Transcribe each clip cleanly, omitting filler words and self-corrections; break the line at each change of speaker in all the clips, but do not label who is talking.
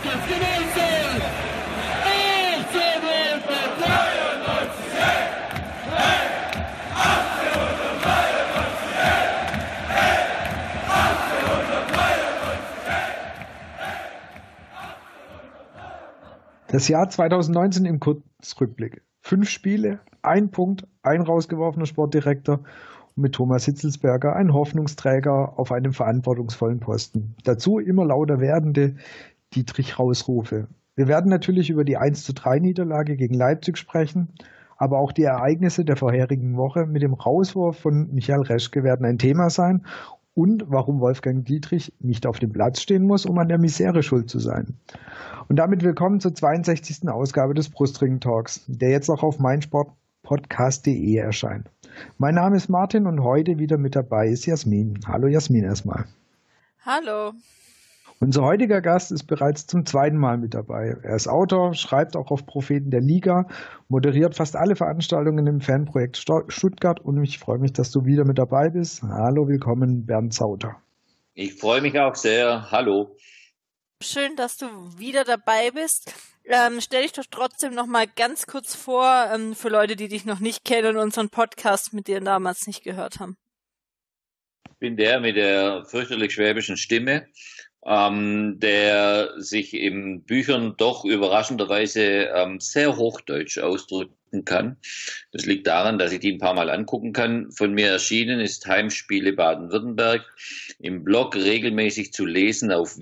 Das Jahr 2019 im Kurzrückblick. 5 Spiele, 1 Punkt, ein rausgeworfener Sportdirektor und mit Thomas Hitzelsberger ein Hoffnungsträger auf einem verantwortungsvollen Posten. Dazu immer lauter werdende Dietrich-Rausrufe. Wir werden natürlich über die 1:3 Niederlage gegen Leipzig sprechen, aber auch die Ereignisse der vorherigen Woche mit dem Rauswurf von Michael Reschke werden ein Thema sein und warum Wolfgang Dietrich nicht auf dem Platz stehen muss, um an der Misere schuld zu sein. Und damit willkommen zur 62. Ausgabe des Brustring Talks, der jetzt auch auf meinsportpodcast.de erscheint. Mein Name ist Martin und heute wieder mit dabei ist Jasmin. Hallo Jasmin erstmal.
Hallo.
Unser heutiger Gast ist bereits zum 2. Mal mit dabei. Er ist Autor, schreibt auch auf Propheten der Liga, moderiert fast alle Veranstaltungen im Fanprojekt Stuttgart und ich freue mich, dass du wieder mit dabei bist. Hallo, willkommen Bernd Sauter.
Ich freue mich auch sehr. Hallo.
Schön, dass du wieder dabei bist. Stell dich doch trotzdem noch mal ganz kurz vor, für Leute, die dich noch nicht kennen und unseren Podcast mit dir damals nicht gehört haben.
Ich bin der mit der fürchterlich schwäbischen Stimme, der sich in Büchern doch überraschenderweise sehr hochdeutsch ausdrücken kann. Das liegt daran, dass ich die ein paar Mal angucken kann. Von mir erschienen ist Heimspiele Baden-Württemberg, im Blog regelmäßig zu lesen auf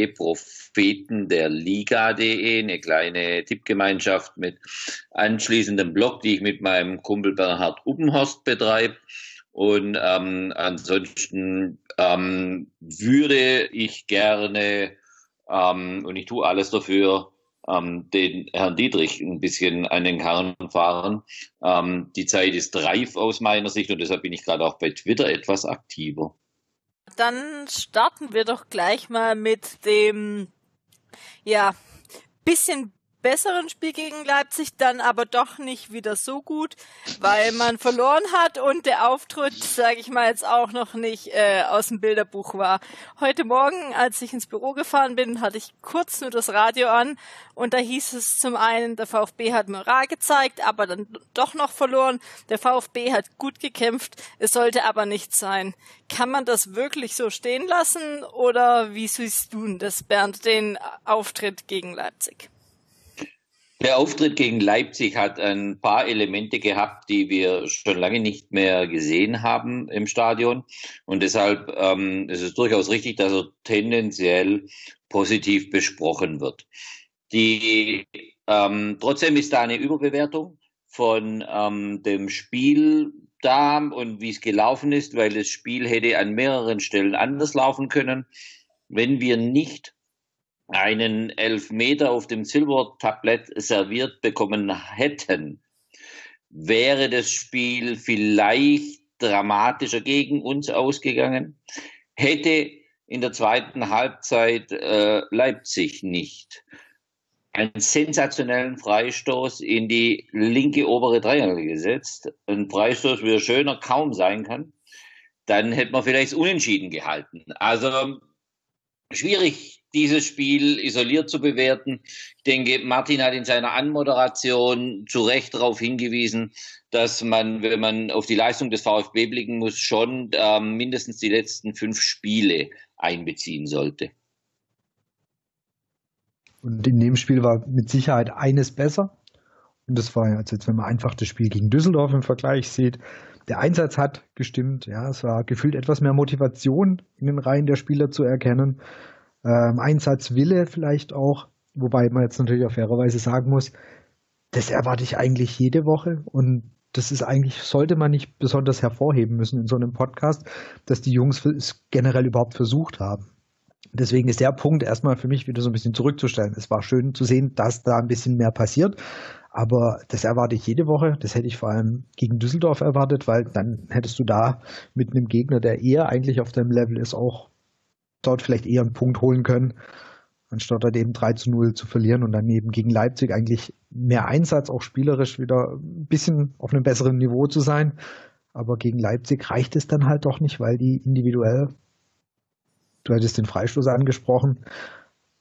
www.prophetenderliga.de, eine kleine Tippgemeinschaft mit anschließendem Blog, die ich mit meinem Kumpel Bernhard Uppenhorst betreibe. Und ansonsten würde ich gerne, und ich tue alles dafür, den Herrn Dietrich ein bisschen an den Karren fahren. Die Zeit ist reif aus meiner Sicht und deshalb bin ich gerade auch bei Twitter etwas aktiver.
Dann starten wir doch gleich mal mit dem, bisschen besseren Spiel gegen Leipzig, dann aber doch nicht wieder so gut, weil man verloren hat und der Auftritt, sage ich mal, jetzt auch noch nicht aus dem Bilderbuch war. Heute Morgen, als ich ins Büro gefahren bin, hatte ich kurz nur das Radio an und da hieß es zum einen, der VfB hat Moral gezeigt, aber dann doch noch verloren. Der VfB hat gut gekämpft, es sollte aber nicht sein. Kann man das wirklich so stehen lassen oder wie siehst du das, Bernd, den Auftritt gegen Leipzig?
Der Auftritt gegen Leipzig hat ein paar Elemente gehabt, die wir schon lange nicht mehr gesehen haben im Stadion. Und deshalb ist es durchaus richtig, dass er tendenziell positiv besprochen wird. Trotzdem ist da eine Überbewertung von dem Spiel da und wie es gelaufen ist, weil das Spiel hätte an mehreren Stellen anders laufen können, wenn wir nicht einen Elfmeter auf dem Silbertablett serviert bekommen hätten, wäre das Spiel vielleicht dramatischer gegen uns ausgegangen, hätte in der zweiten Halbzeit Leipzig nicht einen sensationellen Freistoß in die linke obere Dreierlinie gesetzt, ein Freistoß, wie er schöner kaum sein kann, dann hätte man vielleicht unentschieden gehalten. Also schwierig, dieses Spiel isoliert zu bewerten. Ich denke, Martin hat in seiner Anmoderation zu Recht darauf hingewiesen, dass man, wenn man auf die Leistung des VfB blicken muss, schon mindestens die letzten 5 Spiele einbeziehen sollte.
Und in dem Spiel war mit Sicherheit eines besser. Und das war also jetzt, wenn man einfach das Spiel gegen Düsseldorf im Vergleich sieht, der Einsatz hat gestimmt. Ja, es war gefühlt etwas mehr Motivation in den Reihen der Spieler zu erkennen. Einsatzwille vielleicht auch, wobei man jetzt natürlich auf fairerweise sagen muss, das erwarte ich eigentlich jede Woche und das ist eigentlich, sollte man nicht besonders hervorheben müssen in so einem Podcast, dass die Jungs es generell überhaupt versucht haben. Deswegen ist der Punkt erstmal für mich wieder so ein bisschen zurückzustellen. Es war schön zu sehen, dass da ein bisschen mehr passiert, aber das erwarte ich jede Woche. Das hätte ich vor allem gegen Düsseldorf erwartet, weil dann hättest du da mit einem Gegner, der eher eigentlich auf deinem Level ist, auch dort vielleicht eher einen Punkt holen können, anstatt dort eben 3:0 zu verlieren und dann eben gegen Leipzig eigentlich mehr Einsatz, auch spielerisch wieder ein bisschen auf einem besseren Niveau zu sein. Aber gegen Leipzig reicht es dann halt doch nicht, weil die individuell, du hattest den Freistoß angesprochen,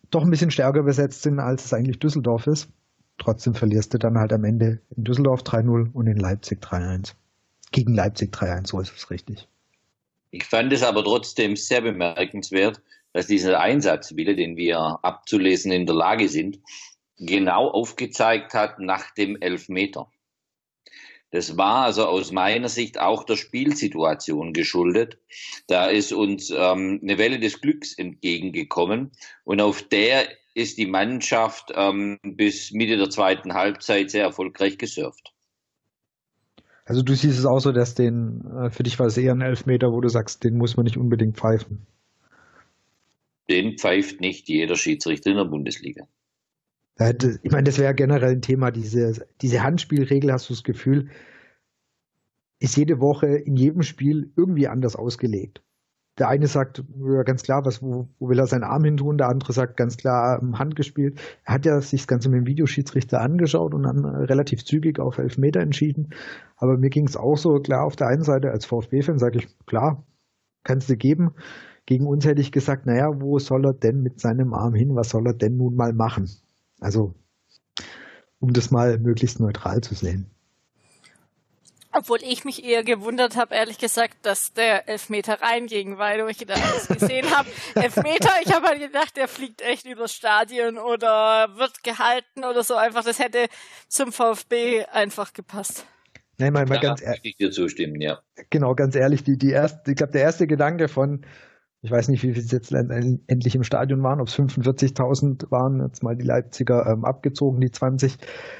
doch ein bisschen stärker besetzt sind, als es eigentlich Düsseldorf ist. Trotzdem verlierst du dann halt am Ende in Düsseldorf 3-0 und in Leipzig 3-1. Gegen Leipzig 3-1, so ist es richtig.
Ich fand es aber trotzdem sehr bemerkenswert, dass dieser Einsatzwille, den wir abzulesen in der Lage sind, genau aufgezeigt hat nach dem Elfmeter. Das war also aus meiner Sicht auch der Spielsituation geschuldet. Da ist uns eine Welle des Glücks entgegengekommen und auf der ist die Mannschaft bis Mitte der zweiten Halbzeit sehr erfolgreich gesurft.
Also du siehst es auch so, dass für dich war es eher ein Elfmeter, wo du sagst, den muss man nicht unbedingt pfeifen.
Den pfeift nicht jeder Schiedsrichter in der Bundesliga.
Ich meine, das wäre generell ein Thema, diese Handspielregel, hast du das Gefühl, ist jede Woche in jedem Spiel irgendwie anders ausgelegt. Der eine sagt ja, ganz klar, wo will er seinen Arm hin tun, der andere sagt ganz klar Hand gespielt. Er hat ja sich das Ganze mit dem Videoschiedsrichter angeschaut und dann relativ zügig auf Elfmeter entschieden. Aber mir ging es auch so, klar, auf der einen Seite als VfB-Fan sage ich, klar, kannst du geben. Gegen uns hätte ich gesagt, naja, wo soll er denn mit seinem Arm hin, was soll er denn nun mal machen? Also, um das mal möglichst neutral zu sehen.
Obwohl ich mich eher gewundert habe, ehrlich gesagt, dass der Elfmeter reinging, weil ich das gesehen habe. Elfmeter, ich habe halt gedacht, der fliegt echt übers Stadion oder wird gehalten oder so einfach. Das hätte zum VfB einfach gepasst.
Nein, mal ganz ehrlich.
Ich dir zustimmen, ja.
Genau, ganz ehrlich, ich glaube, der erste Gedanke von, ich weiß nicht, wie viele es jetzt endlich im Stadion waren, ob es 45.000 waren, jetzt mal die Leipziger abgezogen, die 20.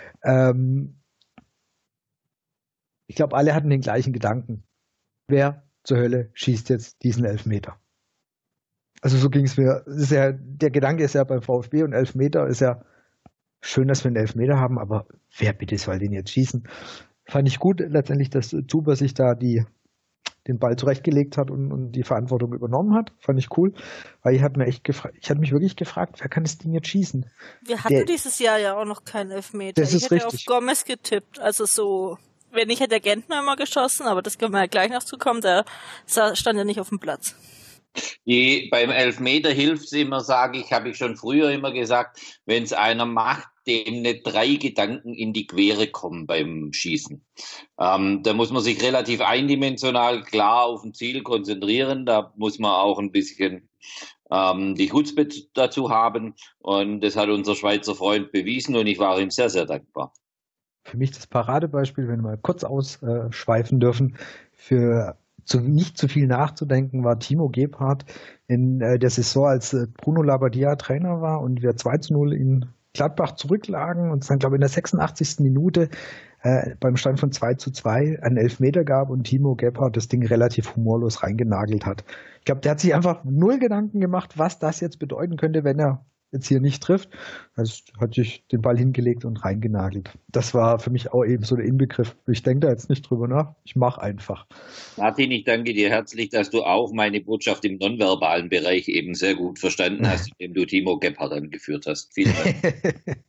Ich glaube, alle hatten den gleichen Gedanken. Wer zur Hölle schießt jetzt diesen Elfmeter? Also so ging es mir. Der Gedanke ist ja beim VfB und Elfmeter ist ja schön, dass wir einen Elfmeter haben, aber wer bitte soll den jetzt schießen? Fand ich gut letztendlich, dass Zuber sich da den Ball zurechtgelegt hat und die Verantwortung übernommen hat. Fand ich cool, weil ich hatte mich wirklich gefragt, wer kann das Ding jetzt schießen?
Wir hatten dieses Jahr ja auch noch keinen Elfmeter.
Das ist
ich hätte
richtig.
Auf Gomez getippt, also so, wenn nicht, hätte der Gentner immer geschossen, aber das können wir ja gleich noch zukommen, der stand ja nicht auf dem Platz.
Beim Elfmeter hilft es immer, habe ich schon früher immer gesagt, wenn es einer macht, dem nicht 3 Gedanken in die Quere kommen beim Schießen. Da muss man sich relativ eindimensional klar auf ein Ziel konzentrieren. Da muss man auch ein bisschen die Chutzpe dazu haben. Und das hat unser Schweizer Freund bewiesen und ich war ihm sehr, sehr dankbar.
Für mich das Paradebeispiel, wenn wir mal kurz ausschweifen dürfen, für nicht zu viel nachzudenken, war Timo Gebhardt in der Saison, als Bruno Labbadia Trainer war und wir 2-0 in Gladbach zurücklagen und es dann, glaube ich, in der 86. Minute beim Stand von 2-2 einen Elfmeter gab und Timo Gebhardt das Ding relativ humorlos reingenagelt hat. Ich glaube, der hat sich einfach 0 Gedanken gemacht, was das jetzt bedeuten könnte, wenn er jetzt hier nicht trifft. Also hat sich den Ball hingelegt und reingenagelt. Das war für mich auch eben so der Inbegriff. Ich denke da jetzt nicht drüber nach, ich mache einfach.
Martin, ich danke dir herzlich, dass du auch meine Botschaft im nonverbalen Bereich eben sehr gut verstanden hast, indem du Timo Gebhardt angeführt hast. Vielen Dank.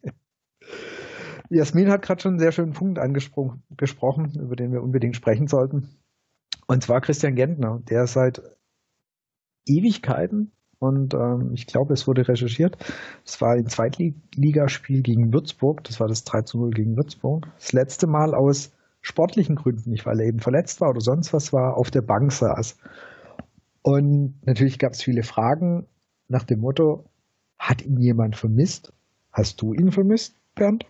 Jasmin hat gerade schon einen sehr schönen Punkt gesprochen, über den wir unbedingt sprechen sollten. Und zwar Christian Gentner, der seit Ewigkeiten, und ich glaube, es wurde recherchiert, es war ein Zweitligaspiel gegen Würzburg, das war das 3-0 gegen Würzburg, das letzte Mal aus sportlichen Gründen, nicht weil er eben verletzt war oder sonst was war, auf der Bank saß. Und natürlich gab es viele Fragen nach dem Motto, hat ihn jemand vermisst? Hast du ihn vermisst, Bernd?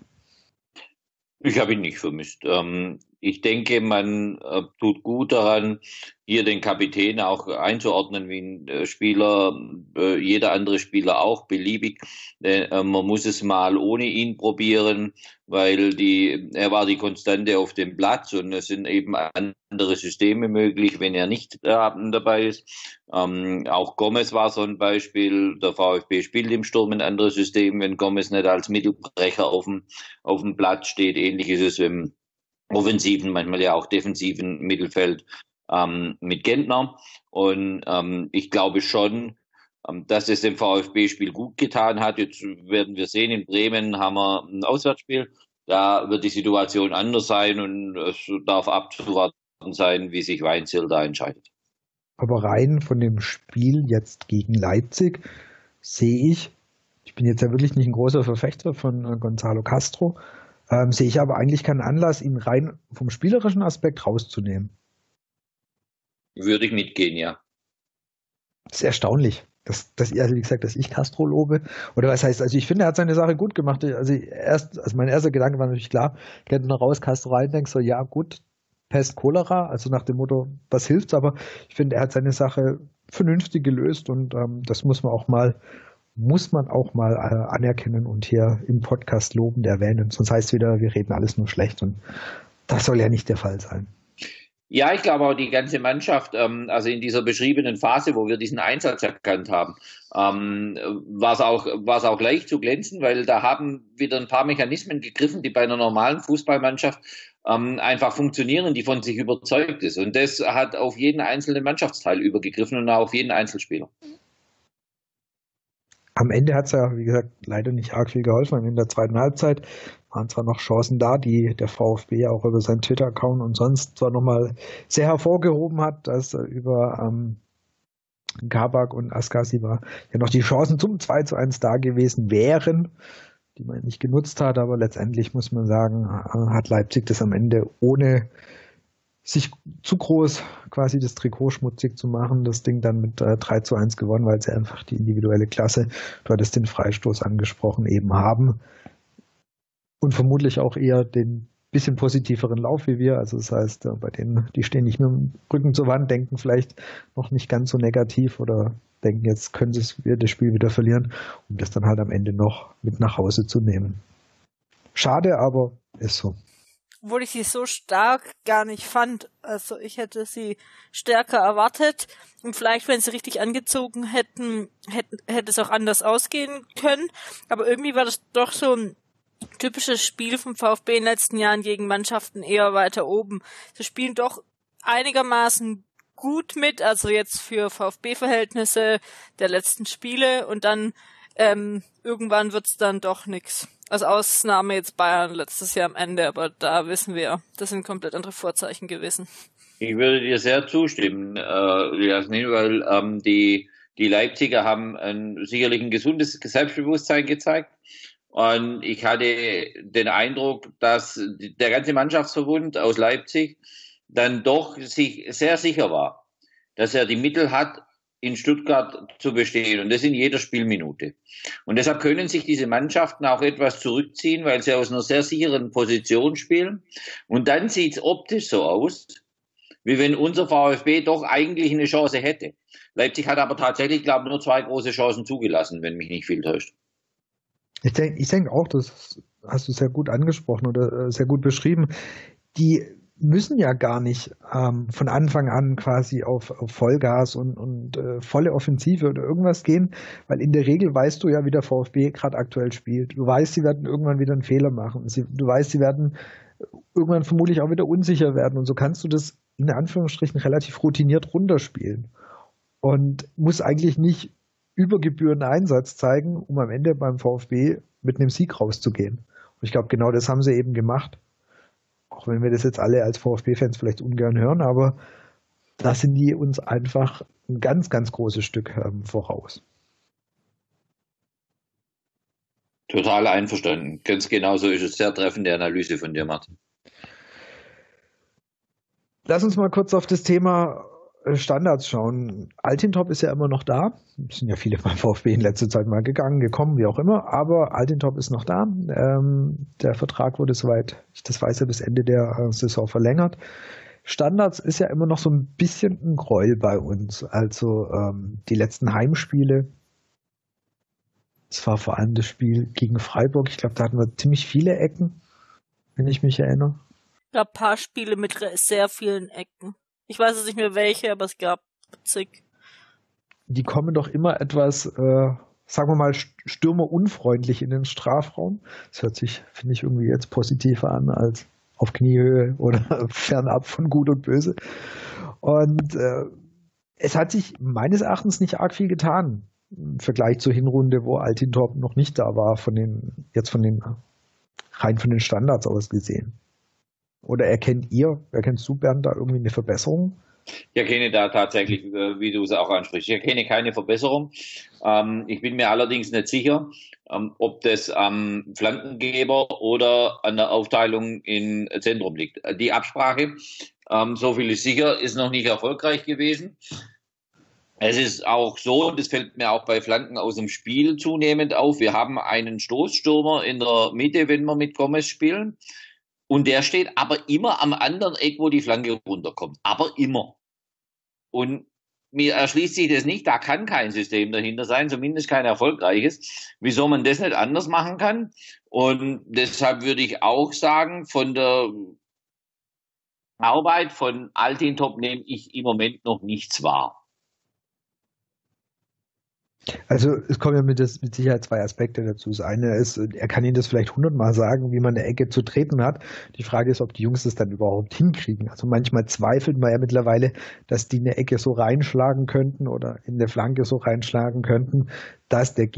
Ich habe ihn nicht vermisst. Ich denke, man tut gut daran, hier den Kapitän auch einzuordnen wie ein Spieler, jeder andere Spieler auch, beliebig. Man muss es mal ohne ihn probieren, weil er war die Konstante auf dem Platz und es sind eben andere Systeme möglich, wenn er nicht dabei ist. Auch Gomez war so ein Beispiel. Der VfB spielt im Sturm ein anderes System, wenn Gomez nicht als Mittelbrecher auf dem Platz steht. Ähnlich ist es im offensiven, manchmal ja auch defensiven Mittelfeld mit Gentner. Und ich glaube schon, dass es dem VfB-Spiel gut getan hat. Jetzt werden wir sehen, in Bremen haben wir ein Auswärtsspiel. Da wird die Situation anders sein und es darf abzuwarten sein, wie sich Weinzierl da entscheidet.
Aber rein von dem Spiel jetzt gegen Leipzig sehe ich Ich bin jetzt ja wirklich nicht ein großer Verfechter von Gonzalo Castro, sehe ich aber eigentlich keinen Anlass, ihn rein vom spielerischen Aspekt rauszunehmen.
Würde ich mitgehen, ja.
Das ist erstaunlich, dass wie gesagt, dass ich Castro lobe. Oder was heißt, also ich finde, er hat seine Sache gut gemacht. Also mein erster Gedanke war natürlich klar, geht noch raus, Castro rein, denkst so, ja gut, Pest, Cholera, also nach dem Motto, was hilft's, aber ich finde, er hat seine Sache vernünftig gelöst und das muss man auch mal anerkennen und hier im Podcast lobend erwähnen. Sonst heißt es wieder, wir reden alles nur schlecht und das soll ja nicht der Fall sein.
Ja, ich glaube auch die ganze Mannschaft, also in dieser beschriebenen Phase, wo wir diesen Einsatz erkannt haben, war es auch leicht zu glänzen, weil da haben wieder ein paar Mechanismen gegriffen, die bei einer normalen Fußballmannschaft einfach funktionieren, die von sich überzeugt ist. Und das hat auf jeden einzelnen Mannschaftsteil übergegriffen und auch auf jeden Einzelspieler.
Am Ende hat es ja, wie gesagt, leider nicht arg viel geholfen. In der zweiten Halbzeit waren zwar noch Chancen da, die der VfB auch über seinen Twitter-Account und sonst zwar nochmal sehr hervorgehoben hat, dass über Kabak und Askasi war ja noch die Chancen zum 2:1 da gewesen wären, die man nicht genutzt hat, aber letztendlich muss man sagen, hat Leipzig das am Ende ohne sich zu groß quasi das Trikot schmutzig zu machen, das Ding dann mit 3:1 gewonnen, weil sie einfach die individuelle Klasse, du hattest den Freistoß angesprochen, eben haben und vermutlich auch eher den bisschen positiveren Lauf wie wir, also das heißt, bei denen, die stehen nicht mit dem Rücken zur Wand, denken vielleicht noch nicht ganz so negativ oder denken, jetzt können sie das Spiel wieder verlieren, um das dann halt am Ende noch mit nach Hause zu nehmen. Schade, aber ist so.
Obwohl ich sie so stark gar nicht fand. Also ich hätte sie stärker erwartet. Und vielleicht, wenn sie richtig angezogen hätte es auch anders ausgehen können. Aber irgendwie war das doch so ein typisches Spiel vom VfB in den letzten Jahren gegen Mannschaften eher weiter oben. Sie spielen doch einigermaßen gut mit, also jetzt für VfB-Verhältnisse der letzten Spiele. Und dann irgendwann wird's dann doch nix. Als Ausnahme jetzt Bayern letztes Jahr am Ende, aber da wissen wir, das sind komplett andere Vorzeichen gewesen.
Ich würde dir sehr zustimmen, Jasmin, weil die Leipziger haben sicherlich ein gesundes Selbstbewusstsein gezeigt. Und ich hatte den Eindruck, dass der ganze Mannschaftsverbund aus Leipzig dann doch sich sehr sicher war, dass er die Mittel hat, in Stuttgart zu bestehen und das in jeder Spielminute. Und deshalb können sich diese Mannschaften auch etwas zurückziehen, weil sie aus einer sehr sicheren Position spielen. Und dann sieht es optisch so aus, wie wenn unser VfB doch eigentlich eine Chance hätte. Leipzig hat aber tatsächlich, glaube ich, nur 2 große Chancen zugelassen, wenn mich nicht viel täuscht.
Ich denke auch, das hast du sehr gut angesprochen oder sehr gut beschrieben. Die müssen ja gar nicht von Anfang an quasi auf Vollgas und volle Offensive oder irgendwas gehen, weil in der Regel weißt du ja, wie der VfB gerade aktuell spielt. Du weißt, sie werden irgendwann wieder einen Fehler machen. Du weißt, sie werden irgendwann vermutlich auch wieder unsicher werden und so kannst du das in Anführungsstrichen relativ routiniert runterspielen und musst eigentlich nicht über Gebühren Einsatz zeigen, um am Ende beim VfB mit einem Sieg rauszugehen. Und ich glaube, genau das haben sie eben gemacht. Auch wenn wir das jetzt alle als VfB-Fans vielleicht ungern hören, aber da sind die uns einfach ein ganz, ganz großes Stück voraus.
Total einverstanden. Ganz genau so ist es. Sehr treffende Analyse von dir, Martin.
Lass uns mal kurz auf das Thema Standards schauen. Altintop ist ja immer noch da. Es sind ja viele beim VfB in letzter Zeit mal gegangen, gekommen, wie auch immer. Aber Altintop ist noch da. Der Vertrag wurde, soweit ich das weiß, ja bis Ende der Saison verlängert. Standards ist ja immer noch so ein bisschen ein Gräuel bei uns. Also die letzten Heimspiele. Es war vor allem das Spiel gegen Freiburg. Ich glaube, da hatten wir ziemlich viele Ecken, wenn ich mich erinnere.
Es gab ein paar Spiele mit sehr vielen Ecken. Ich weiß jetzt nicht mehr welche, aber es gab zig. Die
kommen doch immer etwas, sagen wir mal, stürmerunfreundlich in den Strafraum. Das hört sich, finde ich, irgendwie jetzt positiver an als auf Kniehöhe oder fernab von Gut und Böse. Und es hat sich meines Erachtens nicht arg viel getan im Vergleich zur Hinrunde, wo Altintop noch nicht da war, rein von den Standards aus gesehen. Oder erkennst du, Bernd, da irgendwie eine Verbesserung?
Ich erkenne da tatsächlich, wie du es auch ansprichst, ich erkenne keine Verbesserung. Ich bin mir allerdings nicht sicher, ob das am Flankengeber oder an der Aufteilung im Zentrum liegt. Die Absprache, so viel ist sicher, ist noch nicht erfolgreich gewesen. Es ist auch so, und das fällt mir auch bei Flanken aus dem Spiel zunehmend auf, wir haben einen Stoßstürmer in der Mitte, wenn wir mit Gomez spielen. Und der steht aber immer am anderen Eck, wo die Flanke runterkommt. Aber immer. Und mir erschließt sich das nicht, da kann kein System dahinter sein, zumindest kein erfolgreiches, wieso man das nicht anders machen kann. Und deshalb würde ich auch sagen, von der Arbeit von Altintop nehme ich im Moment noch nichts wahr.
Also es kommen ja mit Sicherheit zwei Aspekte dazu. Das eine ist, er kann Ihnen das vielleicht 100-mal sagen, wie man eine Ecke zu treten hat. Die Frage ist, ob die Jungs das dann überhaupt hinkriegen. Also manchmal zweifelt man ja mittlerweile, dass die eine Ecke so reinschlagen könnten oder in der Flanke so reinschlagen könnten, dass der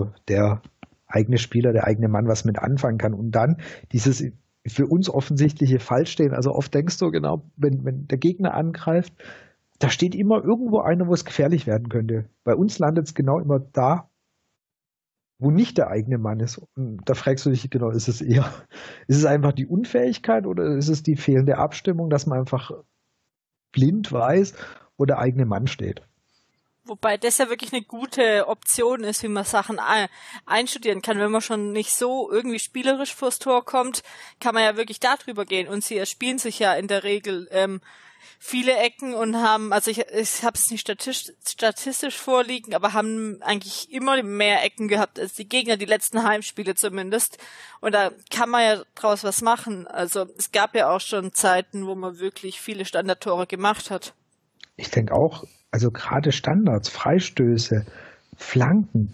eigene Spieler, der eigene Mann was mit anfangen kann. Und dann dieses für uns offensichtliche Falschstehen. Also oft denkst du genau, wenn der Gegner angreift, da steht immer irgendwo einer, wo es gefährlich werden könnte. Bei uns landet es genau immer da, wo nicht der eigene Mann ist. Und da fragst du dich genau, ist es einfach die Unfähigkeit oder ist es die fehlende Abstimmung, dass man einfach blind weiß, wo der eigene Mann steht?
Wobei das ja wirklich eine gute Option ist, wie man Sachen einstudieren kann. Wenn man schon nicht so irgendwie spielerisch vors Tor kommt, kann man ja wirklich darüber gehen. Und sie erspielen sich ja in der Regel viele Ecken und haben, also ich habe es nicht statistisch vorliegen, aber haben eigentlich immer mehr Ecken gehabt als die Gegner, die letzten Heimspiele zumindest. Und da kann man ja draus was machen. Also es gab ja auch schon Zeiten, wo man wirklich viele Standardtore gemacht hat.
Ich denke auch, also gerade Standards, Freistöße, Flanken,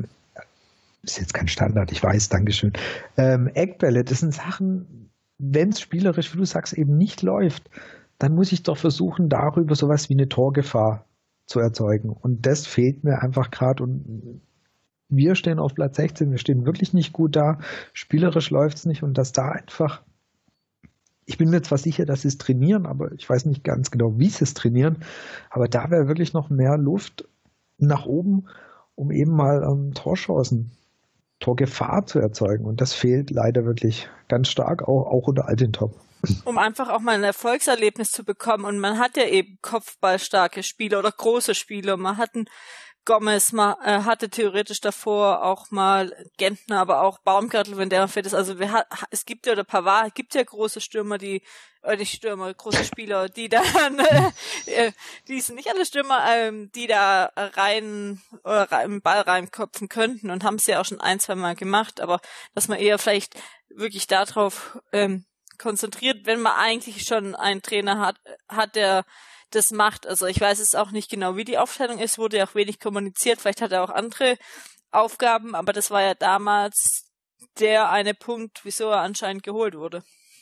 ist jetzt kein Standard, ich weiß, Dankeschön. Eckbälle, das sind Sachen, wenn es spielerisch, wie du sagst, eben nicht läuft, dann muss ich doch versuchen, darüber sowas wie eine Torgefahr zu erzeugen. Und das fehlt mir einfach gerade. Und wir stehen auf Platz 16, wir stehen wirklich nicht gut da. Spielerisch läuft es nicht. Und dass da einfach, ich bin mir zwar sicher, dass sie es trainieren, aber ich weiß nicht ganz genau, wie sie es trainieren. Aber da wäre wirklich noch mehr Luft nach oben, um eben mal Torchancen, Torgefahr zu erzeugen. Und das fehlt leider wirklich ganz stark, auch unter Altintop.
Um einfach auch mal ein Erfolgserlebnis zu bekommen. Und man hat ja eben kopfballstarke Spieler oder große Spieler. Man hat einen Gomez, man hatte theoretisch davor auch mal Gentner, aber auch Baumgartel, wenn der fit ist. Also es gibt ja, oder Pavard, gibt ja große Stürmer, große Spieler, die dann, die sind nicht alle Stürmer, die da rein oder im Ball reinköpfen könnten und haben es ja auch schon 1-2 Mal gemacht, aber dass man eher vielleicht wirklich darauf konzentriert, wenn man eigentlich schon einen Trainer hat, der das macht. Also ich weiß es auch nicht genau, wie die Aufteilung ist, wurde ja auch wenig kommuniziert, vielleicht hat er auch andere Aufgaben, aber das war ja damals der eine Punkt, wieso er anscheinend geholt wurde.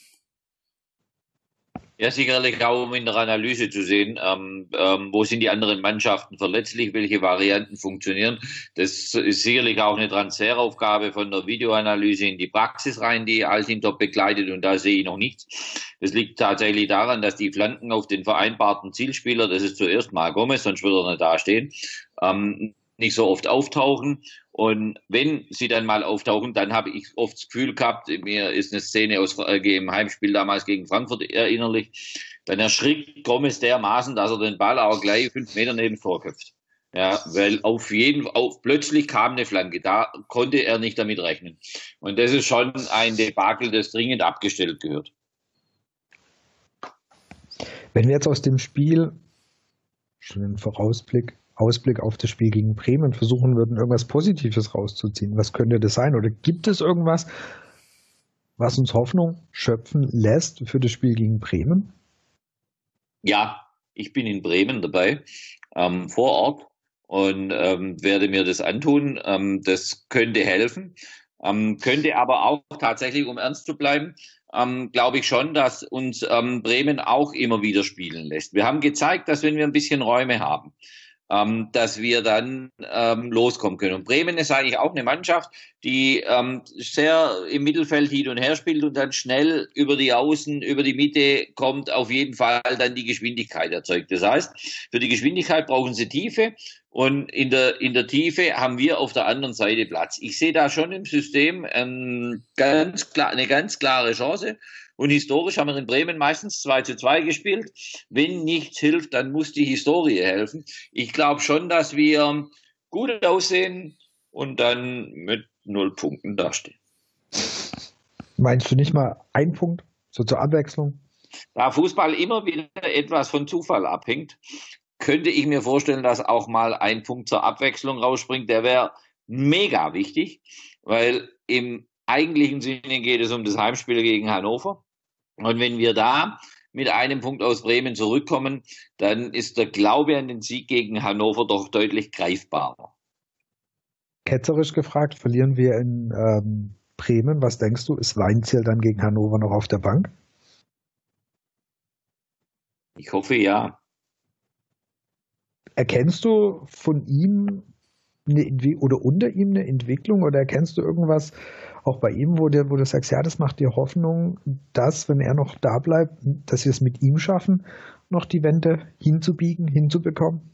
Ja, sicherlich auch, um in der Analyse zu sehen, wo sind die anderen Mannschaften verletzlich, welche Varianten funktionieren. Das ist sicherlich auch eine Transferaufgabe von der Videoanalyse in die Praxis rein, die Altintop begleitet, und da sehe ich noch nichts. Das liegt tatsächlich daran, dass die Flanken auf den vereinbarten Zielspieler, das ist zuerst mal Gomez, sonst würde er nicht dastehen, nicht so oft auftauchen. Und wenn sie dann mal auftauchen, dann habe ich oft das Gefühl gehabt, mir ist eine Szene aus im Heimspiel damals gegen Frankfurt erinnerlich, dann erschrickt Gomez dermaßen, dass er den Ball auch gleich 5 Meter neben vorköpft. Ja, weil plötzlich kam eine Flanke, da konnte er nicht damit rechnen. Und das ist schon ein Debakel, das dringend abgestellt gehört.
Wenn wir jetzt aus dem Spiel schon einen Ausblick auf das Spiel gegen Bremen versuchen würden, irgendwas Positives rauszuziehen. Was könnte das sein? Oder gibt es irgendwas, was uns Hoffnung schöpfen lässt für das Spiel gegen Bremen?
Ja, ich bin in Bremen dabei, vor Ort, und werde mir das antun. Das könnte helfen, könnte aber auch tatsächlich, um ernst zu bleiben, glaube ich schon, dass uns Bremen auch immer wieder spielen lässt. Wir haben gezeigt, dass wenn wir ein bisschen Räume haben, dass wir dann loskommen können. Und Bremen ist eigentlich auch eine Mannschaft, die sehr im Mittelfeld hin und her spielt und dann schnell über die Außen, über die Mitte kommt, auf jeden Fall dann die Geschwindigkeit erzeugt. Das heißt, für die Geschwindigkeit brauchen sie Tiefe und in der Tiefe haben wir auf der anderen Seite Platz. Ich sehe da schon im System eine ganz klare Chance. Und historisch haben wir in Bremen meistens 2:2 gespielt. Wenn nichts hilft, dann muss die Historie helfen. Ich glaube schon, dass wir gut aussehen und dann mit 0 Punkten dastehen.
Meinst du nicht mal ein Punkt, so zur Abwechslung?
Da Fußball immer wieder etwas von Zufall abhängt, könnte ich mir vorstellen, dass auch mal ein Punkt zur Abwechslung rausspringt. Der wäre mega wichtig, weil im eigentlichen Sinne geht es um das Heimspiel gegen Hannover. Und wenn wir da mit einem Punkt aus Bremen zurückkommen, dann ist der Glaube an den Sieg gegen Hannover doch deutlich greifbarer.
Ketzerisch gefragt, verlieren wir in Bremen. Was denkst du, ist Weinzierl dann gegen Hannover noch auf der Bank?
Ich hoffe, ja.
Erkennst du von ihm oder unter ihm eine Entwicklung oder erkennst du irgendwas auch bei ihm, wo du sagst, ja, das macht dir Hoffnung, dass, wenn er noch da bleibt, dass wir es mit ihm schaffen, noch die Wende hinzubekommen?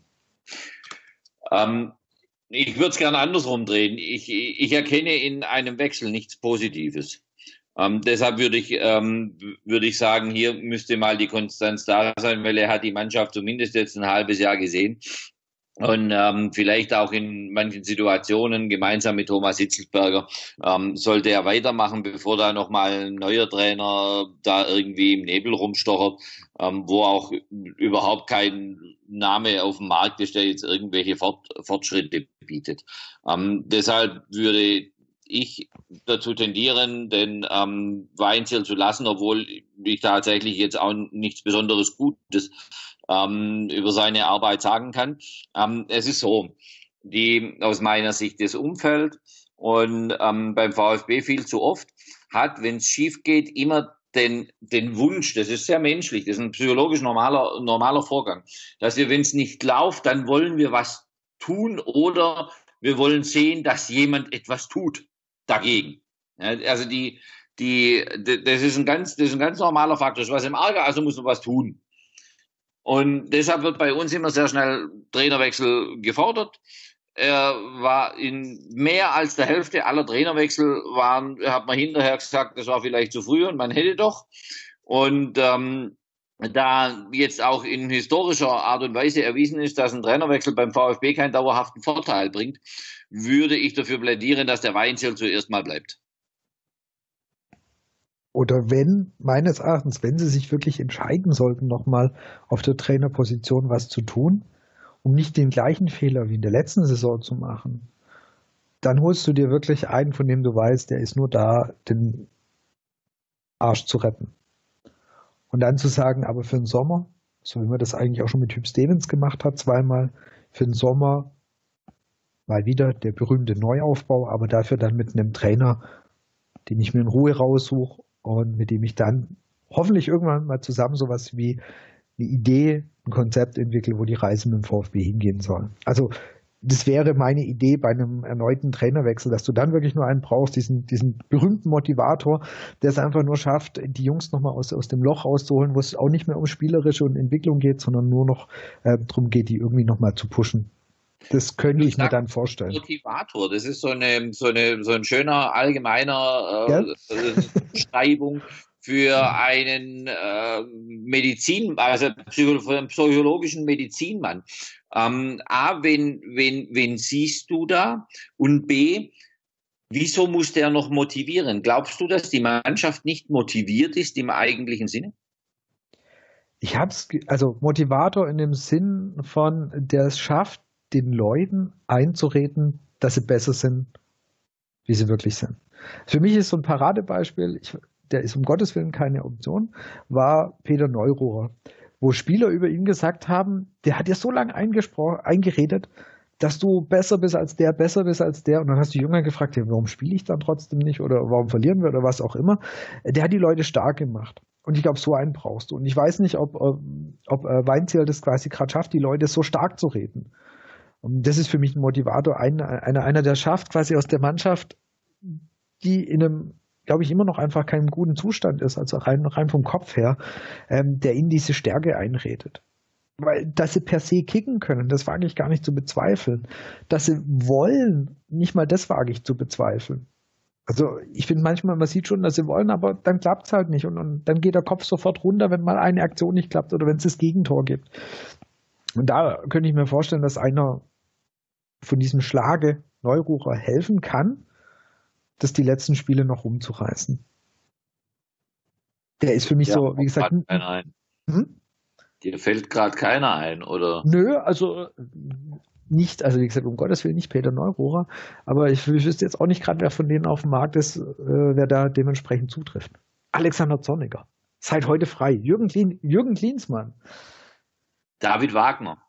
Ich würde es gerne andersrum drehen. Ich erkenne in einem Wechsel nichts Positives. Deshalb würde ich sagen, hier müsste mal die Konstanz da sein, weil er hat die Mannschaft zumindest jetzt ein halbes Jahr gesehen. Und vielleicht auch in manchen Situationen gemeinsam mit Thomas Hitzelsberger sollte er weitermachen, bevor da nochmal ein neuer Trainer da irgendwie im Nebel rumstochert, wo auch überhaupt kein Name auf dem Markt ist, der jetzt irgendwelche Fortschritte bietet. Deshalb würde ich dazu tendieren, den Weinzierl zu lassen, obwohl ich tatsächlich jetzt auch nichts Besonderes Gutes über seine Arbeit sagen kann. Es ist so, aus meiner Sicht das Umfeld und beim VfB viel zu oft hat, wenn es schief geht, immer den Wunsch, das ist sehr menschlich, das ist ein psychologisch normaler Vorgang, dass wir, wenn es nicht läuft, dann wollen wir was tun oder wir wollen sehen, dass jemand etwas tut dagegen. Ja, also das ist ein ganz normaler Faktor. Das ist was im Ärger, also muss man was tun. Und deshalb wird bei uns immer sehr schnell Trainerwechsel gefordert. Er war in mehr als der Hälfte aller Trainerwechsel hat man hinterher gesagt, das war vielleicht zu früh und man hätte doch. Und da jetzt auch in historischer Art und Weise erwiesen ist, dass ein Trainerwechsel beim VfB keinen dauerhaften Vorteil bringt, würde ich dafür plädieren, dass der Weinzierl zuerst mal bleibt.
Oder meines Erachtens, wenn sie sich wirklich entscheiden sollten, nochmal auf der Trainerposition was zu tun, um nicht den gleichen Fehler wie in der letzten Saison zu machen, dann holst du dir wirklich einen, von dem du weißt, der ist nur da, den Arsch zu retten. Und dann zu sagen, aber für den Sommer, so wie man das eigentlich auch schon mit Hüb Stevens gemacht hat, zweimal, für den Sommer mal wieder der berühmte Neuaufbau, aber dafür dann mit einem Trainer, den ich mir in Ruhe raussuche und mit dem ich dann hoffentlich irgendwann mal zusammen sowas wie eine Idee, ein Konzept entwickle, wo die Reise mit dem VfB hingehen soll. Also das wäre meine Idee bei einem erneuten Trainerwechsel, dass du dann wirklich nur einen brauchst, diesen berühmten Motivator, der es einfach nur schafft, die Jungs nochmal aus dem Loch rauszuholen, wo es auch nicht mehr um spielerische und Entwicklung geht, sondern nur noch darum geht, die irgendwie nochmal zu pushen. Das könnte ich mir dann vorstellen.
Motivator, das ist so ein schöner allgemeiner Beschreibung für einen psychologischen Medizinmann. A, wen siehst du da? Und B, wieso muss der noch motivieren? Glaubst du, dass die Mannschaft nicht motiviert ist im eigentlichen Sinne?
Also Motivator in dem Sinn von, der es schafft, den Leuten einzureden, dass sie besser sind, wie sie wirklich sind. Für mich ist so ein Paradebeispiel, der ist um Gottes Willen keine Option, war Peter Neururer, wo Spieler über ihn gesagt haben, der hat dir so lange eingeredet, dass du besser bist als der. Und dann hast du Jünger gefragt, ja, warum spiele ich dann trotzdem nicht oder warum verlieren wir oder was auch immer. Der hat die Leute stark gemacht. Und ich glaube, so einen brauchst du. Und ich weiß nicht, ob Weinzierl das quasi gerade schafft, die Leute so stark zu reden. Und das ist für mich ein Motivator, einer, der schafft, quasi aus der Mannschaft, die in einem, glaube ich, immer noch einfach keinem guten Zustand ist, also rein vom Kopf her, der ihnen diese Stärke einredet. Weil, dass sie per se kicken können, das wage ich gar nicht zu bezweifeln. Dass sie wollen, nicht mal das wage ich zu bezweifeln. Also ich finde manchmal, man sieht schon, dass sie wollen, aber dann klappt es halt nicht. Und dann geht der Kopf sofort runter, wenn mal eine Aktion nicht klappt oder wenn es das Gegentor gibt. Und da könnte ich mir vorstellen, dass einer von diesem Schlage Neururer helfen kann, das die letzten Spiele noch rumzureißen. Der ist für mich so, wie gesagt...
Dir fällt gerade keiner ein, oder?
Nö, also nicht, also wie gesagt, um Gottes Willen nicht Peter Neururer, aber ich wüsste jetzt auch nicht gerade, wer von denen auf dem Markt ist, wer da dementsprechend zutrifft. Alexander Zorniger, seit heute frei. Jürgen Klinsmann.
David Wagner.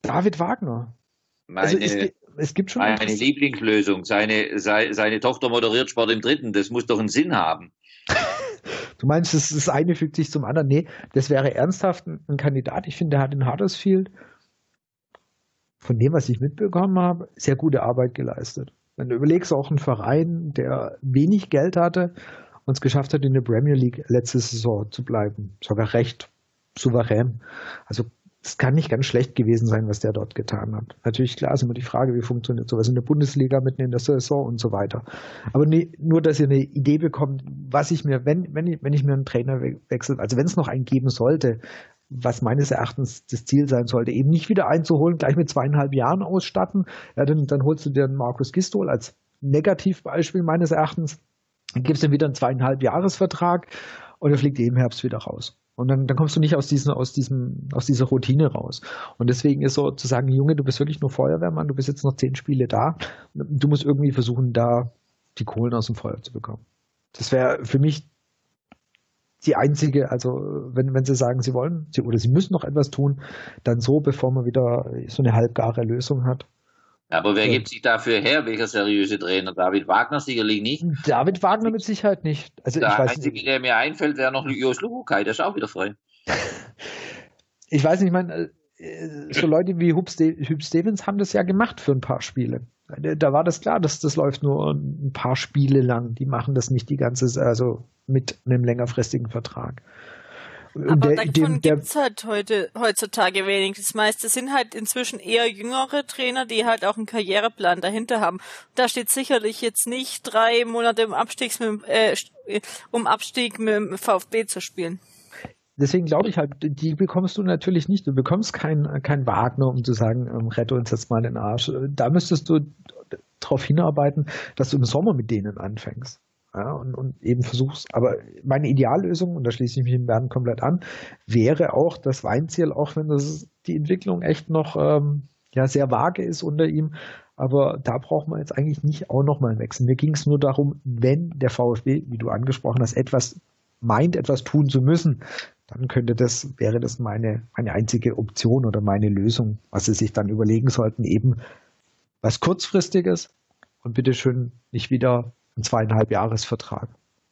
Also es gibt schon
meine Lieblingslösung. Seine Tochter moderiert Sport im Dritten. Das muss doch einen Sinn haben.
Du meinst, das eine fügt sich zum anderen? Nee, das wäre ernsthaft ein Kandidat. Ich finde, der hat in Huddersfield, von dem, was ich mitbekommen habe, sehr gute Arbeit geleistet. Wenn du überlegst, auch ein Verein, der wenig Geld hatte und es geschafft hat, in der Premier League letzte Saison zu bleiben. Sogar recht souverän. Also es kann nicht ganz schlecht gewesen sein, was der dort getan hat. Natürlich, klar, ist immer die Frage, wie funktioniert sowas in der Bundesliga mitten in der Saison und so weiter. Aber nee, nur, dass ihr eine Idee bekommt, was ich mir, wenn ich mir einen Trainer wechsle, also wenn es noch einen geben sollte, was meines Erachtens das Ziel sein sollte, eben nicht wieder einzuholen, gleich mit 2,5 Jahren ausstatten, ja, dann holst du dir einen Markus Gistol als Negativbeispiel meines Erachtens, dann gibst du ihm wieder einen 2,5 Jahresvertrag und er fliegt im Herbst wieder raus. Und dann kommst du nicht aus dieser Routine raus. Und deswegen ist so zu sagen, Junge, du bist wirklich nur Feuerwehrmann, du bist jetzt noch 10 Spiele da. Du musst irgendwie versuchen, da die Kohlen aus dem Feuer zu bekommen. Das wäre für mich die einzige, also wenn sie sagen, sie wollen, oder sie müssen noch etwas tun, dann so, bevor man wieder so eine halbgare Lösung hat.
Aber wer gibt sich dafür her? Welcher seriöse Trainer? David Wagner sicherlich nicht.
David Wagner mit Sicherheit nicht. Also
der einzige, der mir einfällt, wäre noch Jos Luhukai, der ist auch wieder frei.
Ich weiß nicht, ich meine, so Leute wie Hub Stevens haben das ja gemacht für ein paar Spiele. Da war das klar, dass das läuft nur ein paar Spiele lang. Die machen das nicht die ganze, also mit einem längerfristigen Vertrag.
Aber davon gibt's halt heutzutage wenig. Das meiste sind halt inzwischen eher jüngere Trainer, die halt auch einen Karriereplan dahinter haben. Da steht sicherlich jetzt nicht 3 Monate um Abstieg mit dem VfB zu spielen.
Deswegen glaube ich halt, die bekommst du natürlich nicht. Du bekommst kein Wagner, um zu sagen, rette uns jetzt mal den Arsch. Da müsstest du darauf hinarbeiten, dass du im Sommer mit denen anfängst. Ja, und eben versuchst, aber meine Ideallösung, und da schließe ich mich in Bernd komplett an, wäre auch das Weinziel, auch wenn das die Entwicklung echt noch sehr vage ist unter ihm, aber da braucht man jetzt eigentlich nicht auch nochmal einen Wechsel. Mir ging es nur darum, wenn der VfB, wie du angesprochen hast, etwas tun zu müssen, dann wäre das meine einzige Option oder meine Lösung, was sie sich dann überlegen sollten, eben was Kurzfristiges und bitteschön nicht wieder ein 2,5 Jahresvertrag.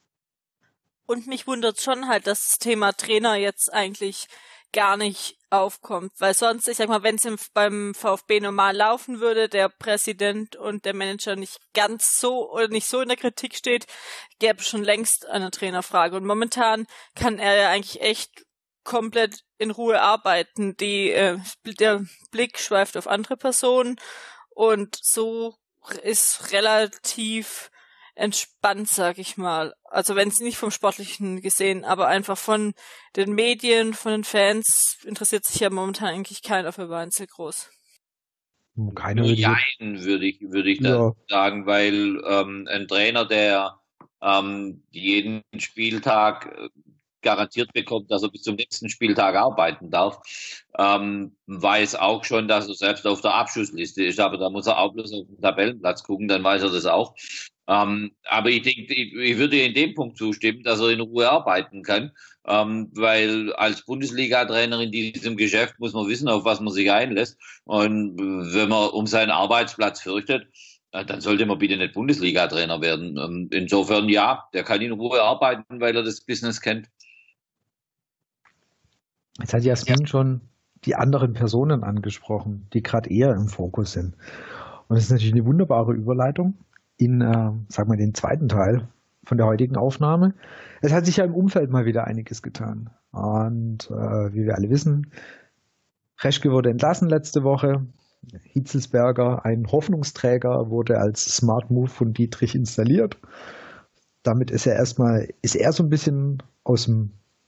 Und mich wundert schon halt, dass das Thema Trainer jetzt eigentlich gar nicht aufkommt, weil sonst, ich sag mal, wenn es beim VfB normal laufen würde, der Präsident und der Manager nicht ganz so oder nicht so in der Kritik steht, gäbe es schon längst eine Trainerfrage. Und momentan kann er ja eigentlich echt komplett in Ruhe arbeiten. Der Blick schweift auf andere Personen und so ist relativ entspannt, sag ich mal. Also wenn es nicht vom Sportlichen gesehen, aber einfach von den Medien, von den Fans interessiert sich ja momentan eigentlich keiner für Weinzel groß.
Keiner
würde ich da sagen, weil ein Trainer, der jeden Spieltag garantiert bekommt, dass er bis zum nächsten Spieltag arbeiten darf, weiß auch schon, dass er selbst auf der Abschussliste ist, aber da muss er auch bloß auf den Tabellenplatz gucken, dann weiß er das auch. Aber ich denke, ich würde in dem Punkt zustimmen, dass er in Ruhe arbeiten kann, weil als Bundesliga-Trainer in diesem Geschäft muss man wissen, auf was man sich einlässt. Und wenn man um seinen Arbeitsplatz fürchtet, dann sollte man bitte nicht Bundesliga-Trainer werden. Insofern ja, der kann in Ruhe arbeiten, weil er das Business kennt.
Jetzt hat Jasmin schon die anderen Personen angesprochen, die gerade eher im Fokus sind. Und das ist natürlich eine wunderbare Überleitung in, sagen wir, den zweiten Teil von der heutigen Aufnahme. Es hat sich ja im Umfeld mal wieder einiges getan. Und wie wir alle wissen, Reschke wurde entlassen letzte Woche. Hitzelsberger, ein Hoffnungsträger, wurde als Smart Move von Dietrich installiert. Damit ist er so ein bisschen aus der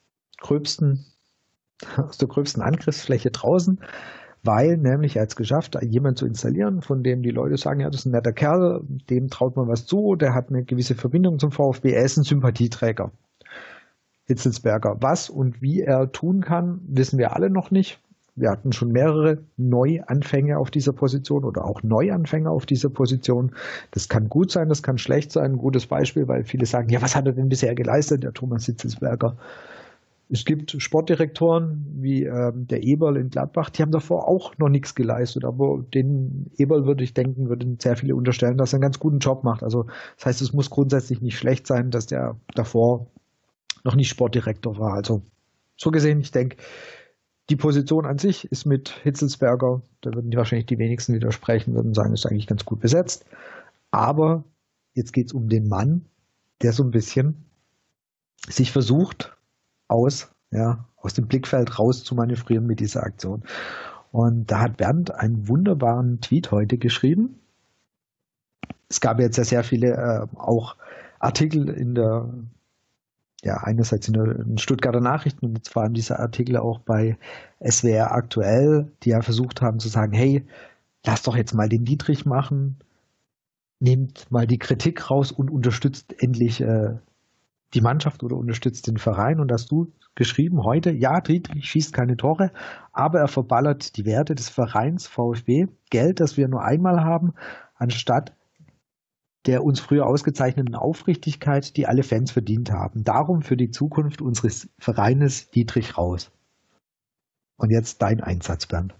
gröbsten Angriffsfläche draußen, weil nämlich er hat es geschafft, jemanden zu installieren, von dem die Leute sagen, ja, das ist ein netter Kerl, dem traut man was zu, der hat eine gewisse Verbindung zum VfB, er ist ein Sympathieträger. Hitzelsberger. Was und wie er tun kann, wissen wir alle noch nicht. Wir hatten schon mehrere Neuanfänge auf dieser Position oder auch Neuanfänger auf dieser Position. Das kann gut sein, das kann schlecht sein. Ein gutes Beispiel, weil viele sagen, ja, was hat er denn bisher geleistet, der Thomas Hitzelsberger? Es gibt Sportdirektoren wie der Eberl in Gladbach, die haben davor auch noch nichts geleistet, aber den Eberl würden sehr viele unterstellen, dass er einen ganz guten Job macht. Also das heißt, es muss grundsätzlich nicht schlecht sein, dass der davor noch nicht Sportdirektor war. Also so gesehen, ich denke, die Position an sich ist mit Hitzelsberger, da würden wahrscheinlich die wenigsten widersprechen, würden sagen, ist eigentlich ganz gut besetzt. Aber jetzt geht es um den Mann, der so ein bisschen sich versucht, aus dem Blickfeld raus zu manövrieren mit dieser Aktion. Und da hat Bernd einen wunderbaren Tweet heute geschrieben. Es gab jetzt ja sehr viele auch Artikel einerseits in den Stuttgarter Nachrichten und jetzt vor allem diese Artikel auch bei SWR aktuell, die ja versucht haben zu sagen, hey, lass doch jetzt mal den Dietrich machen, nehmt mal die Kritik raus und unterstützt endlich die Mannschaft oder unterstützt den Verein. Und hast du geschrieben heute, ja, Dietrich schießt keine Tore, aber er verballert die Werte des Vereins VfB, Geld, das wir nur einmal haben, anstatt der uns früher ausgezeichneten Aufrichtigkeit, die alle Fans verdient haben. Darum für die Zukunft unseres Vereines Dietrich raus. Und jetzt dein Einsatz, Bernd.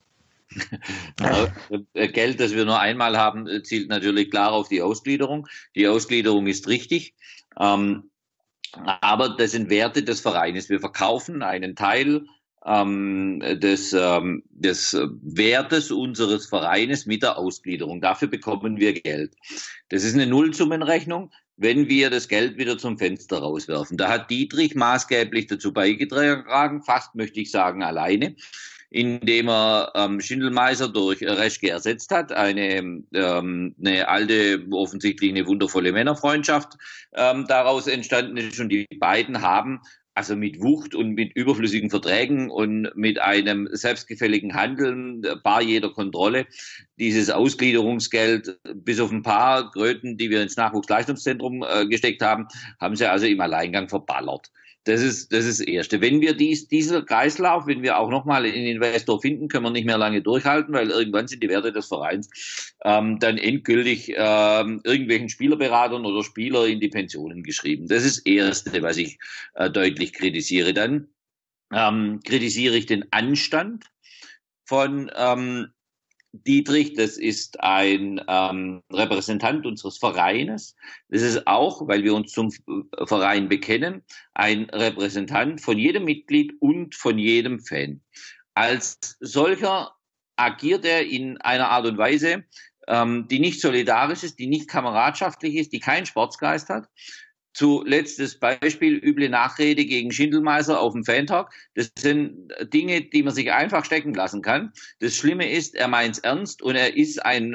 Geld, das wir nur einmal haben, zielt natürlich klar auf die Ausgliederung. Die Ausgliederung ist richtig. Aber das sind Werte des Vereines. Wir verkaufen einen Teil des Wertes unseres Vereines mit der Ausgliederung. Dafür bekommen wir Geld. Das ist eine Nullsummenrechnung, wenn wir das Geld wieder zum Fenster rauswerfen. Da hat Dietrich maßgeblich dazu beigetragen, fast möchte ich sagen alleine, indem er Schindelmeiser durch Reschke ersetzt hat, eine alte, offensichtlich eine wundervolle Männerfreundschaft daraus entstanden ist, und die beiden haben also mit Wucht und mit überflüssigen Verträgen und mit einem selbstgefälligen Handeln, bar jeder Kontrolle, dieses Ausgliederungsgeld bis auf ein paar Kröten, die wir ins Nachwuchsleistungszentrum gesteckt haben, haben sie also im Alleingang verballert. Das ist das Erste. Wenn wir dieser Kreislauf, wenn wir auch nochmal einen Investor finden, können wir nicht mehr lange durchhalten, weil irgendwann sind die Werte des Vereins dann endgültig irgendwelchen Spielerberatern oder Spieler in die Pensionen geschrieben. Das ist das Erste, was ich deutlich kritisiere. Dann kritisiere ich den Anstand von Dietrich. Das ist ein Repräsentant unseres Vereines. Das ist auch, weil wir uns zum Verein bekennen, ein Repräsentant von jedem Mitglied und von jedem Fan. Als solcher agiert er in einer Art und Weise, die nicht solidarisch ist, die nicht kameradschaftlich ist, die keinen Sportsgeist hat. Zuletzt das Beispiel, üble Nachrede gegen Schindelmeiser auf dem Fantag. Das sind Dinge, die man sich einfach stecken lassen kann. Das Schlimme ist, er meint's ernst und er ist ein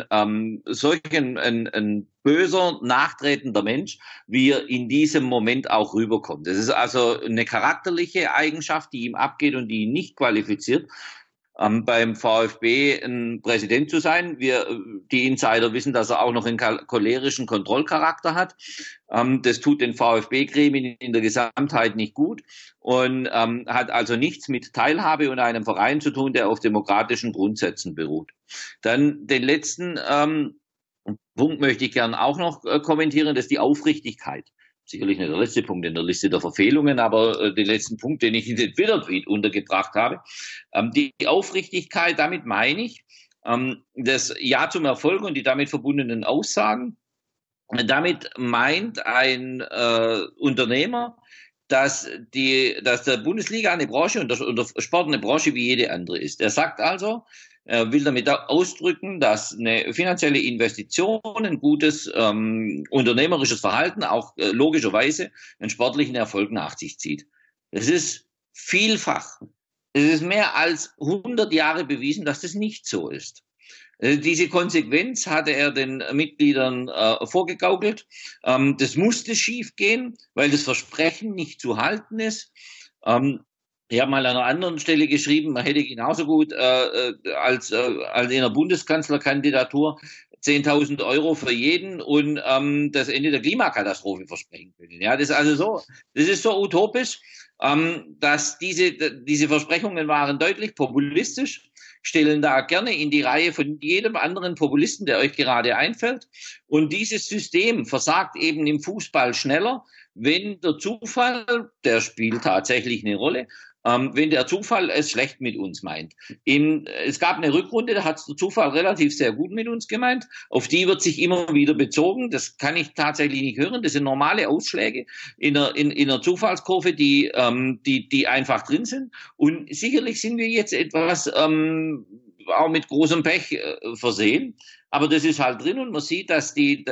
böser, nachtretender Mensch, wie er in diesem Moment auch rüberkommt. Das ist also eine charakterliche Eigenschaft, die ihm abgeht und die ihn nicht qualifiziert, beim VfB ein Präsident zu sein. Die Insider wissen, dass er auch noch einen cholerischen Kontrollcharakter hat. Das tut den VfB-Gremien in der Gesamtheit nicht gut und hat also nichts mit Teilhabe und einem Verein zu tun, der auf demokratischen Grundsätzen beruht. Dann den letzten Punkt möchte ich gern auch noch kommentieren, das ist die Aufrichtigkeit. Sicherlich nicht der letzte Punkt in der Liste der Verfehlungen, aber den letzten Punkt, den ich in den Twitter-Tweet untergebracht habe. Die Aufrichtigkeit, damit meine ich das Ja zum Erfolg und die damit verbundenen Aussagen. Damit meint ein Unternehmer, dass der Bundesliga eine Branche und der Sport eine Branche wie jede andere ist. Er sagt also, er will damit ausdrücken, dass eine finanzielle Investition, ein gutes unternehmerisches Verhalten auch logischerweise einen sportlichen Erfolg nach sich zieht. Es ist vielfach, es ist mehr als 100 Jahre bewiesen, dass das nicht so ist. Diese Konsequenz hatte er den Mitgliedern vorgegaukelt. Das musste schiefgehen, weil das Versprechen nicht zu halten ist. Ich habe mal an einer anderen Stelle geschrieben, man hätte genauso gut als in einer Bundeskanzlerkandidatur 10.000 Euro für jeden und das Ende der Klimakatastrophe versprechen können. Ja, das ist also so, das ist so utopisch, dass diese Versprechungen waren deutlich populistisch, stellen da gerne in die Reihe von jedem anderen Populisten, der euch gerade einfällt. Und dieses System versagt eben im Fußball schneller, wenn der Zufall, der spielt tatsächlich eine Rolle, wenn der Zufall es schlecht mit uns meint. Es gab eine Rückrunde, da hat der Zufall relativ sehr gut mit uns gemeint. Auf die wird sich immer wieder bezogen. Das kann ich tatsächlich nicht hören. Das sind normale Ausschläge in einer Zufallskurve, die einfach drin sind. Und sicherlich sind wir jetzt etwas auch mit großem Pech versehen. Aber das ist halt drin und man sieht, dass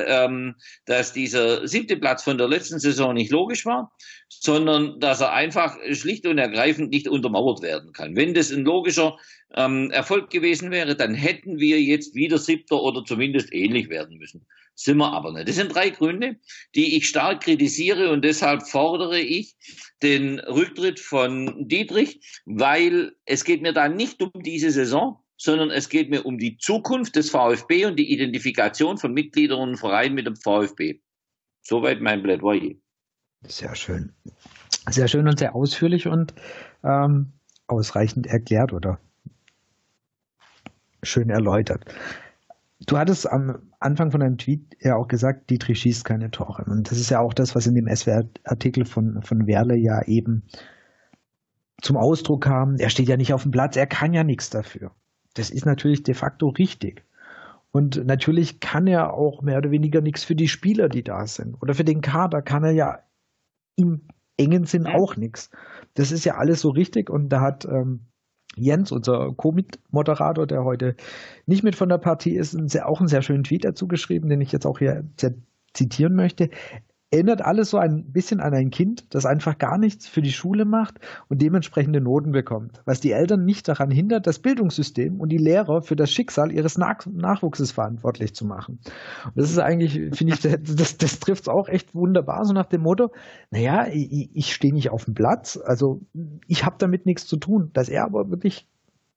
dieser 7. Platz von der letzten Saison nicht logisch war, sondern dass er einfach schlicht und ergreifend nicht untermauert werden kann. Wenn das ein logischer Erfolg gewesen wäre, dann hätten wir jetzt wieder 7. oder zumindest ähnlich werden müssen. Sind wir aber nicht. Das sind 3 Gründe, die ich stark kritisiere und deshalb fordere ich den Rücktritt von Dietrich, weil es geht mir da nicht um diese Saison, sondern es geht mir um die Zukunft des VfB und die Identifikation von Mitgliedern und Vereinen mit dem VfB. Soweit mein Plädoyer.
Sehr schön. Sehr schön und sehr ausführlich und ausreichend erklärt oder schön erläutert. Du hattest am Anfang von deinem Tweet ja auch gesagt, Dietrich schießt keine Tore. Und das ist ja auch das, was in dem SWR-Artikel von Werle ja eben zum Ausdruck kam. Er steht ja nicht auf dem Platz, er kann ja nichts dafür. Das ist natürlich de facto richtig. Und natürlich kann er auch mehr oder weniger nichts für die Spieler, die da sind. Oder für den Kader kann er ja im engen Sinn auch nichts. Das ist ja alles so richtig. Und da hat Jens, unser Co-Moderator, der heute nicht mit von der Partie ist, auch einen sehr schönen Tweet dazu geschrieben, den ich jetzt auch hier zitieren möchte. Erinnert alles so ein bisschen an ein Kind, das einfach gar nichts für die Schule macht und dementsprechende Noten bekommt, was die Eltern nicht daran hindert, das Bildungssystem und die Lehrer für das Schicksal ihres Nachwuchses verantwortlich zu machen. Und das ist eigentlich, finde ich, das trifft es auch echt wunderbar, so nach dem Motto, naja, ich stehe nicht auf dem Platz, also ich habe damit nichts zu tun, dass er aber wirklich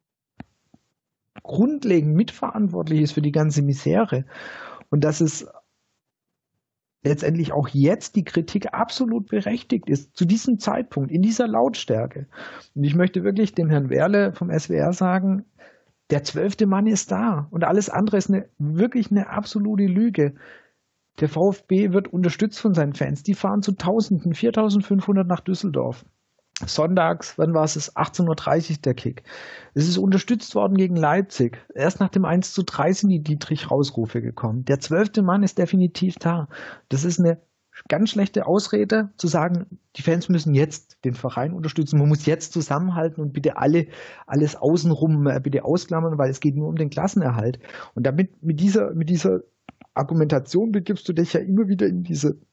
grundlegend mitverantwortlich ist für die ganze Misere und dass es letztendlich auch jetzt die Kritik absolut berechtigt ist, zu diesem Zeitpunkt, in dieser Lautstärke. Und ich möchte wirklich dem Herrn Werle vom SWR sagen, der 12. Mann ist da und alles andere ist wirklich eine absolute Lüge. Der VfB wird unterstützt von seinen Fans. Die fahren zu Tausenden, 4.500 nach Düsseldorf. Sonntags, wann war es? 18.30 Uhr der Kick. Es ist unterstützt worden gegen Leipzig. Erst nach dem 1:3 sind die Dietrich-Rausrufe gekommen. Der 12. Mann ist definitiv da. Das ist eine ganz schlechte Ausrede, zu sagen, die Fans müssen jetzt den Verein unterstützen. Man muss jetzt zusammenhalten und bitte alles außenrum bitte ausklammern, weil es geht nur um den Klassenerhalt. Und damit, mit dieser Argumentation begibst du dich ja immer wieder in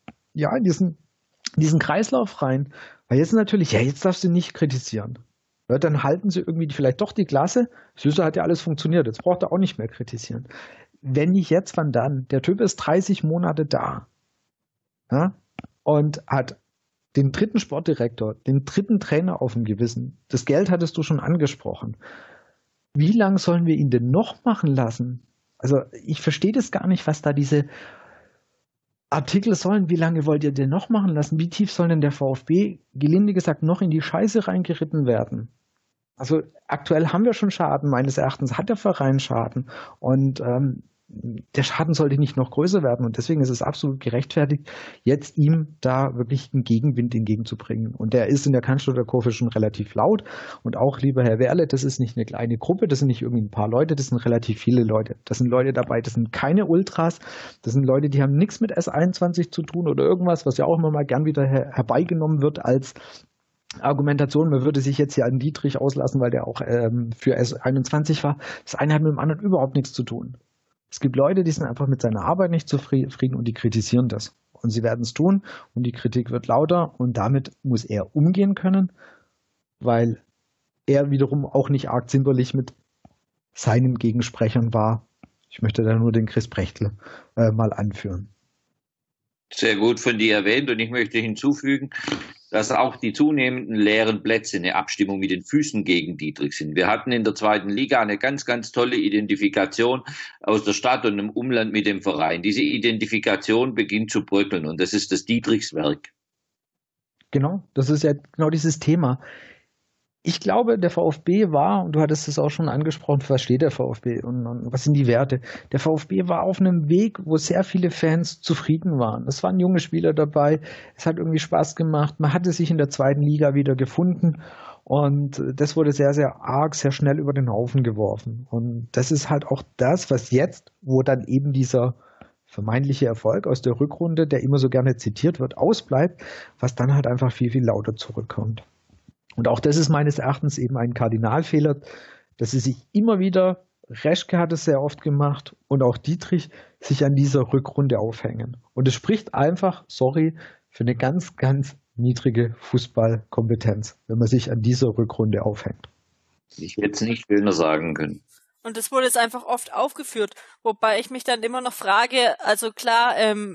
diesen Kreislauf rein. Weil jetzt natürlich, jetzt darfst du nicht kritisieren. Ja, dann halten sie irgendwie vielleicht doch die Klasse. Süße hat ja alles funktioniert, jetzt braucht er auch nicht mehr kritisieren. Wenn nicht jetzt, wann dann? Der Typ ist 30 Monate da, ja, und hat den 3. Sportdirektor, den 3. Trainer auf dem Gewissen. Das Geld hattest du schon angesprochen. Wie lange sollen wir ihn denn noch machen lassen? Also ich verstehe das gar nicht, was da diese Artikel sollen, wie lange wollt ihr denn noch machen lassen? Wie tief soll denn der VfB, gelinde gesagt, noch in die Scheiße reingeritten werden? Also aktuell haben wir schon Schaden, meines Erachtens hat der Verein Schaden. Und der Schaden sollte nicht noch größer werden. Und deswegen ist es absolut gerechtfertigt, jetzt ihm da wirklich einen Gegenwind entgegenzubringen. Und der ist in der Cannstatter Kurve schon relativ laut. Und auch, lieber Herr Werle, das ist nicht eine kleine Gruppe, das sind nicht irgendwie ein paar Leute, das sind relativ viele Leute. Das sind Leute dabei, das sind keine Ultras, das sind Leute, die haben nichts mit S21 zu tun oder irgendwas, was ja auch immer mal gern wieder herbeigenommen wird als Argumentation, man würde sich jetzt hier an Dietrich auslassen, weil der auch für S21 war. Das eine hat mit dem anderen überhaupt nichts zu tun. Es gibt Leute, die sind einfach mit seiner Arbeit nicht zufrieden und die kritisieren das. Und sie werden es tun und die Kritik wird lauter und damit muss er umgehen können, weil er wiederum auch nicht arg zimperlich mit seinen Gegensprechern war. Ich möchte da nur den Chris Brechtel mal anführen.
Sehr gut von dir erwähnt und ich möchte hinzufügen, dass auch die zunehmenden leeren Plätze eine Abstimmung mit den Füßen gegen Dietrich sind. Wir hatten in der 2. Liga eine ganz, ganz tolle Identifikation aus der Stadt und im Umland mit dem Verein. Diese Identifikation beginnt zu bröckeln und das ist das Dietrichswerk.
Genau, das ist ja genau dieses Thema. Ich glaube, der VfB war, und du hattest es auch schon angesprochen, was steht der VfB und was sind die Werte? Der VfB war auf einem Weg, wo sehr viele Fans zufrieden waren. Es waren junge Spieler dabei, es hat irgendwie Spaß gemacht, man hatte sich in der 2. Liga wieder gefunden und das wurde sehr, sehr arg, sehr schnell über den Haufen geworfen. Und das ist halt auch das, was jetzt, wo dann eben dieser vermeintliche Erfolg aus der Rückrunde, der immer so gerne zitiert wird, ausbleibt, was dann halt einfach viel, viel lauter zurückkommt. Und auch das ist meines Erachtens eben ein Kardinalfehler, dass sie sich immer wieder, Reschke hat es sehr oft gemacht und auch Dietrich, sich an dieser Rückrunde aufhängen. Und es spricht einfach, sorry, für eine ganz, ganz niedrige Fußballkompetenz, wenn man sich an dieser Rückrunde aufhängt.
Ich hätte es nicht schöner sagen können.
Und das wurde jetzt einfach oft aufgeführt, wobei ich mich dann immer noch frage, also klar,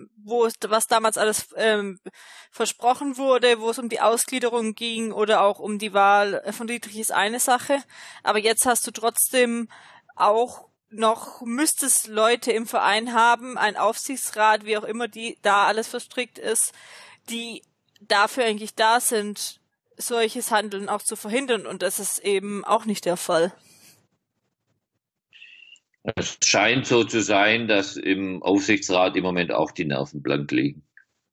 was damals alles versprochen wurde, wo es um die Ausgliederung ging oder auch um die Wahl von Dietrich ist eine Sache, aber jetzt hast du trotzdem auch noch, müsstest Leute im Verein haben, ein Aufsichtsrat, wie auch immer die da alles verstrickt ist, die dafür eigentlich da sind, solches Handeln auch zu verhindern und das ist eben auch nicht der Fall.
Es scheint so zu sein, dass im Aufsichtsrat im Moment auch die Nerven blank liegen.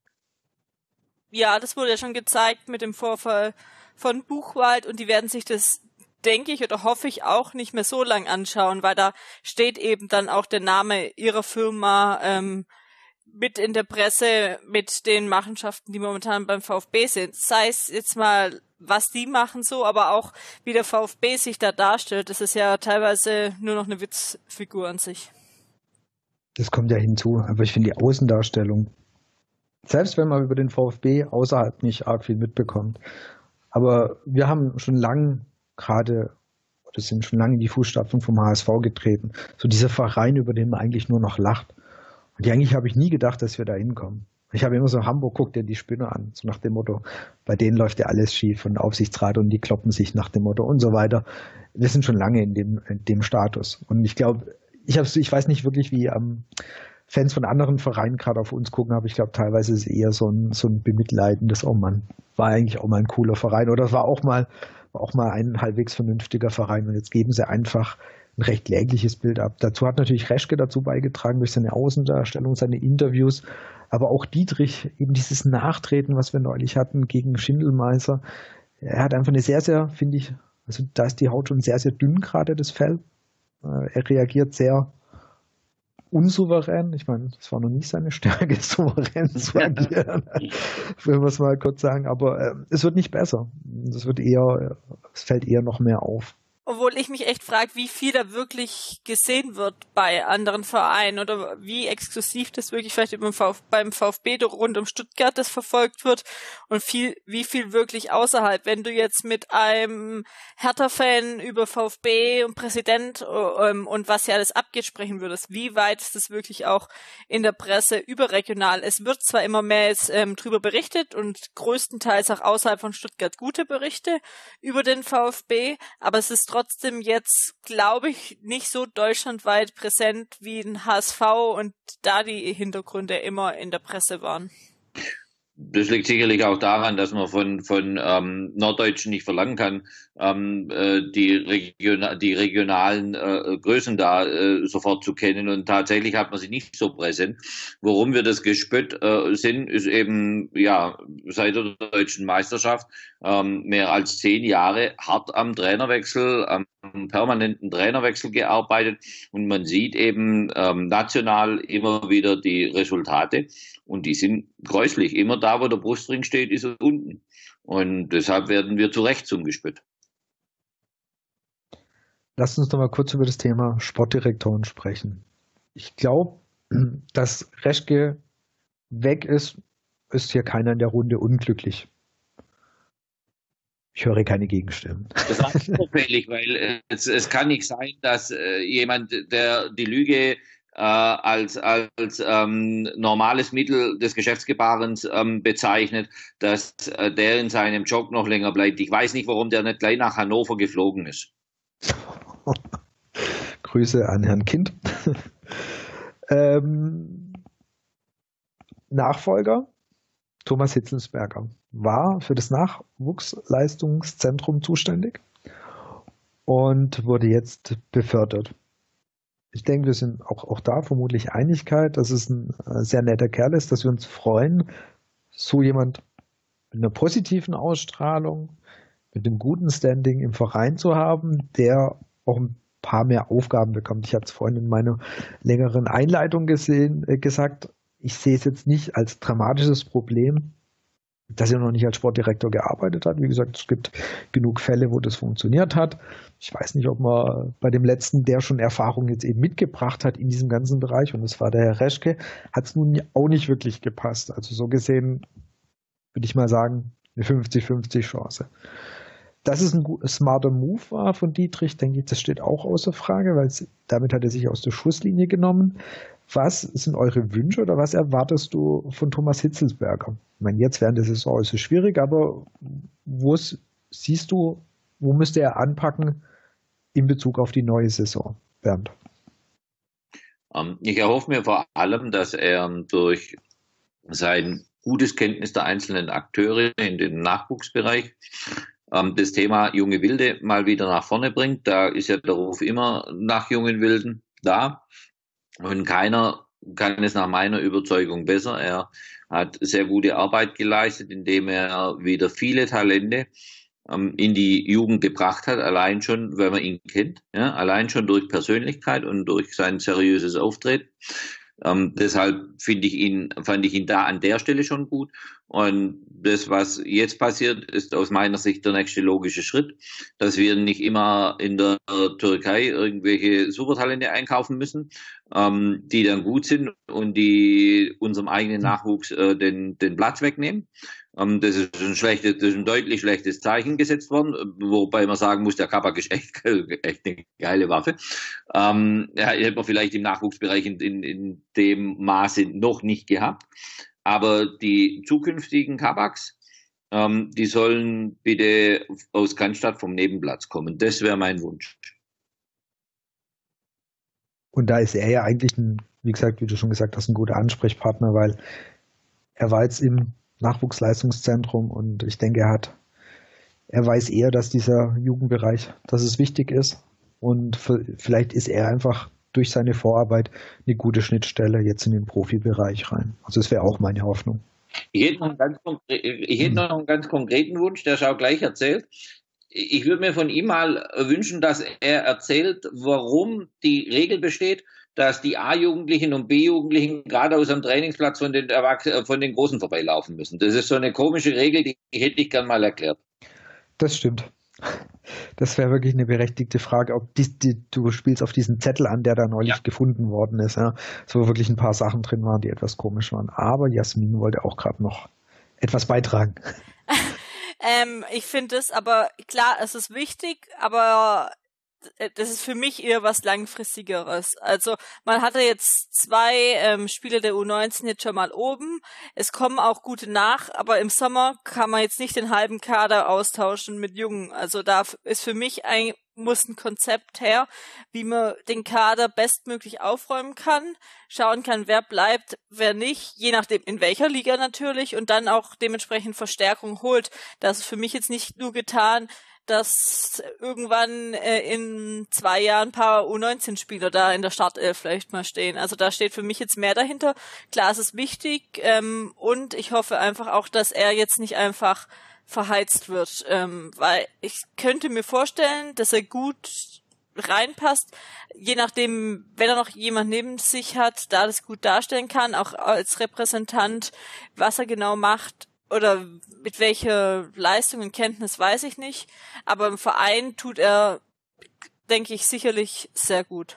Ja, das wurde ja schon gezeigt mit dem Vorfall von Buchwald und die werden sich das, denke ich oder hoffe ich, auch nicht mehr so lang anschauen, weil da steht eben dann auch der Name ihrer Firma mit in der Presse mit den Machenschaften, die momentan beim VfB sind. Sei es jetzt mal, was die machen so, aber auch wie der VfB sich da darstellt. Das ist ja teilweise nur noch eine Witzfigur an sich.
Das kommt ja hinzu, aber ich finde die Außendarstellung, selbst wenn man über den VfB außerhalb nicht arg viel mitbekommt, aber wir haben schon lange sind schon lange in die Fußstapfen vom HSV getreten. So dieser Verein, über den man eigentlich nur noch lacht. Und eigentlich habe ich nie gedacht, dass wir da hinkommen. Ich habe immer so, Hamburg guckt ja die Spinner an, so nach dem Motto, bei denen läuft ja alles schief und Aufsichtsrat und die kloppen sich nach dem Motto und so weiter. Wir sind schon lange in dem Status. Und ich glaube, ich weiß nicht wirklich, wie Fans von anderen Vereinen gerade auf uns gucken, aber ich glaube, teilweise ist es eher so ein bemitleidendes, oh Mann, war eigentlich auch mal ein cooler Verein oder war auch mal ein halbwegs vernünftiger Verein und jetzt geben sie einfach ein recht klägliches Bild ab. Dazu hat natürlich Reschke dazu beigetragen durch seine Außendarstellung, seine Interviews, aber auch Dietrich, eben dieses Nachtreten, was wir neulich hatten gegen Schindelmeiser. Er hat einfach eine sehr, sehr, finde ich, also da ist die Haut schon sehr, sehr dünn gerade, das Fell. Er reagiert sehr unsouverän. Ich meine, das war noch nicht seine Stärke, souverän zu agieren, will man es mal kurz sagen. Aber es wird nicht besser. Es fällt eher noch mehr auf.
Obwohl ich mich echt frage, wie viel da wirklich gesehen wird bei anderen Vereinen oder wie exklusiv das wirklich vielleicht beim VfB rund um Stuttgart das verfolgt wird und wie viel wirklich außerhalb. Wenn du jetzt mit einem Hertha-Fan über VfB und Präsident und was ja alles abgeht sprechen würdest, wie weit ist das wirklich auch in der Presse überregional? Es wird zwar immer mehr jetzt drüber berichtet und größtenteils auch außerhalb von Stuttgart gute Berichte über den VfB, aber es ist trotzdem jetzt, glaube ich, nicht so deutschlandweit präsent wie ein HSV und da die Hintergründe immer in der Presse waren.
Das liegt sicherlich auch daran, dass man von Norddeutschen nicht verlangen kann, die regionalen Größen da sofort zu kennen. Und tatsächlich hat man sie nicht so präsent. Worum wir das gespürt sind, ist eben ja seit der deutschen Meisterschaft mehr als 10 Jahre hart am Trainerwechsel, am permanenten Trainerwechsel gearbeitet. Und man sieht eben national immer wieder die Resultate. Und die sind gräuslich. Immer da, wo der Brustring steht, ist er unten. Und deshalb werden wir zu Recht zum Gespött.
Lasst uns noch mal kurz über das Thema Sportdirektoren sprechen. Ich glaube, dass Reschke weg ist hier keiner in der Runde unglücklich. Ich höre keine Gegenstimmen.
Das ist auch zufällig, weil es kann nicht sein, dass jemand, der die Lüge als normales Mittel des Geschäftsgebarens bezeichnet, dass der in seinem Job noch länger bleibt. Ich weiß nicht, warum der nicht gleich nach Hannover geflogen ist.
Grüße an Herrn Kind. Nachfolger Thomas Hitzelsberger war für das Nachwuchsleistungszentrum zuständig und wurde jetzt befördert. Ich denke, wir sind auch da vermutlich Einigkeit, dass es ein sehr netter Kerl ist, dass wir uns freuen, so jemand mit einer positiven Ausstrahlung, mit einem guten Standing im Verein zu haben, der auch ein paar mehr Aufgaben bekommt. Ich habe es vorhin in meiner längeren Einleitung gesagt, ich sehe es jetzt nicht als dramatisches Problem, dass er noch nicht als Sportdirektor gearbeitet hat. Wie gesagt, es gibt genug Fälle, wo das funktioniert hat. Ich weiß nicht, ob man bei dem letzten, der schon Erfahrung jetzt eben mitgebracht hat in diesem ganzen Bereich, und das war der Herr Reschke, hat es nun auch nicht wirklich gepasst. Also so gesehen würde ich mal sagen, eine 50-50 Chance. Dass es ein smarter Move war von Dietrich, denke ich, das steht auch außer Frage, weil damit hat er sich aus der Schusslinie genommen. Was sind eure Wünsche oder was erwartest du von Thomas Hitzelsberger? Ich meine, jetzt während der Saison ist es schwierig, aber wo müsste er anpacken in Bezug auf die neue Saison, Bernd?
Ich erhoffe mir vor allem, dass er durch sein gutes Kenntnis der einzelnen Akteure in den Nachwuchsbereich das Thema junge Wilde mal wieder nach vorne bringt. Da ist ja der Ruf immer nach jungen Wilden da. Und keiner kann es nach meiner Überzeugung besser. Er hat sehr gute Arbeit geleistet, indem er wieder viele Talente in die Jugend gebracht hat, allein schon, weil man ihn kennt, ja, allein schon durch Persönlichkeit und durch sein seriöses Auftreten. Deshalb fand ich ihn da an der Stelle schon gut. Und das, was jetzt passiert, ist aus meiner Sicht der nächste logische Schritt, dass wir nicht immer in der Türkei irgendwelche Supertalente einkaufen müssen, die dann gut sind und die unserem eigenen Nachwuchs den Platz wegnehmen. Das ist ein deutlich schlechtes Zeichen gesetzt worden, wobei man sagen muss, der Kabak ist echt eine geile Waffe. Hätte man vielleicht im Nachwuchsbereich in dem Maße noch nicht gehabt. Aber die zukünftigen Kabaks, die sollen bitte aus Cannstatt vom Nebenplatz kommen. Das wäre mein Wunsch.
Und da ist er ja eigentlich wie du schon gesagt hast, ein guter Ansprechpartner, weil er war jetzt im Nachwuchsleistungszentrum und ich denke, er weiß eher, dass dieser Jugendbereich, dass es wichtig ist, und vielleicht ist er einfach durch seine Vorarbeit eine gute Schnittstelle jetzt in den Profibereich rein. Also das wäre auch meine Hoffnung.
Ich hätte noch einen ganz konkreten Wunsch, der ist auch gleich erzählt. Ich würde mir von ihm mal wünschen, dass er erzählt, warum die Regel besteht, dass die A-Jugendlichen und B-Jugendlichen gerade aus dem Trainingsplatz von den Großen vorbeilaufen müssen. Das ist so eine komische Regel, die hätte ich gern mal erklärt.
Das stimmt. Das wäre wirklich eine berechtigte Frage, ob du spielst auf diesen Zettel an, der da neulich gefunden worden ist, ja, wo wirklich ein paar Sachen drin waren, die etwas komisch waren. Aber Jasmin wollte auch gerade noch etwas beitragen.
Ich finde es aber, klar, es ist wichtig, aber das ist für mich eher was Langfristigeres. Also man hatte jetzt 2 Spieler der U19 jetzt schon mal oben. Es kommen auch gute nach, aber im Sommer kann man jetzt nicht den halben Kader austauschen mit Jungen. Also da ist für mich muss ein Konzept her, wie man den Kader bestmöglich aufräumen kann, schauen kann, wer bleibt, wer nicht, je nachdem in welcher Liga natürlich, und dann auch dementsprechend Verstärkung holt. Das ist für mich jetzt nicht nur getan, dass irgendwann in 2 Jahren ein paar U19-Spieler da in der Startelf vielleicht mal stehen. Also da steht für mich jetzt mehr dahinter. Klar, es ist wichtig, und ich hoffe einfach auch, dass er jetzt nicht einfach verheizt wird, weil ich könnte mir vorstellen, dass er gut reinpasst, je nachdem, wenn er noch jemand neben sich hat, da das gut darstellen kann, auch als Repräsentant, was er genau macht oder mit welcher Leistung und Kenntnis, weiß ich nicht, aber im Verein tut er, denke ich, sicherlich sehr gut.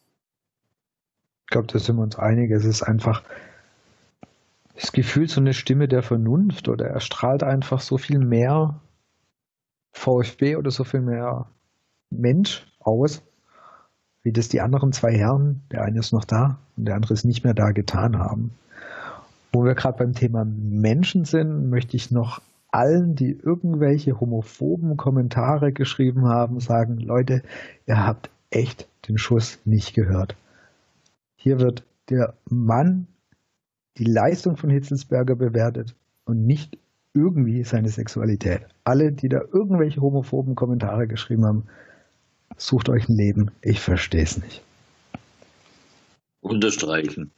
Ich glaube, da sind wir uns einig, es ist einfach das Gefühl, so eine Stimme der Vernunft, oder er strahlt einfach so viel mehr VfB oder so viel mehr Mensch aus, wie das die anderen 2 Herren, der eine ist noch da und der andere ist nicht mehr da, getan haben. Wo wir gerade beim Thema Menschen sind, möchte ich noch allen, die irgendwelche homophoben Kommentare geschrieben haben, sagen, Leute, ihr habt echt den Schuss nicht gehört. Hier wird der Mann die Leistung von Hitzelsberger bewertet und nicht irgendwie seine Sexualität. Alle, die da irgendwelche homophoben Kommentare geschrieben haben, sucht euch ein Leben. Ich verstehe es nicht.
Unterstreichen.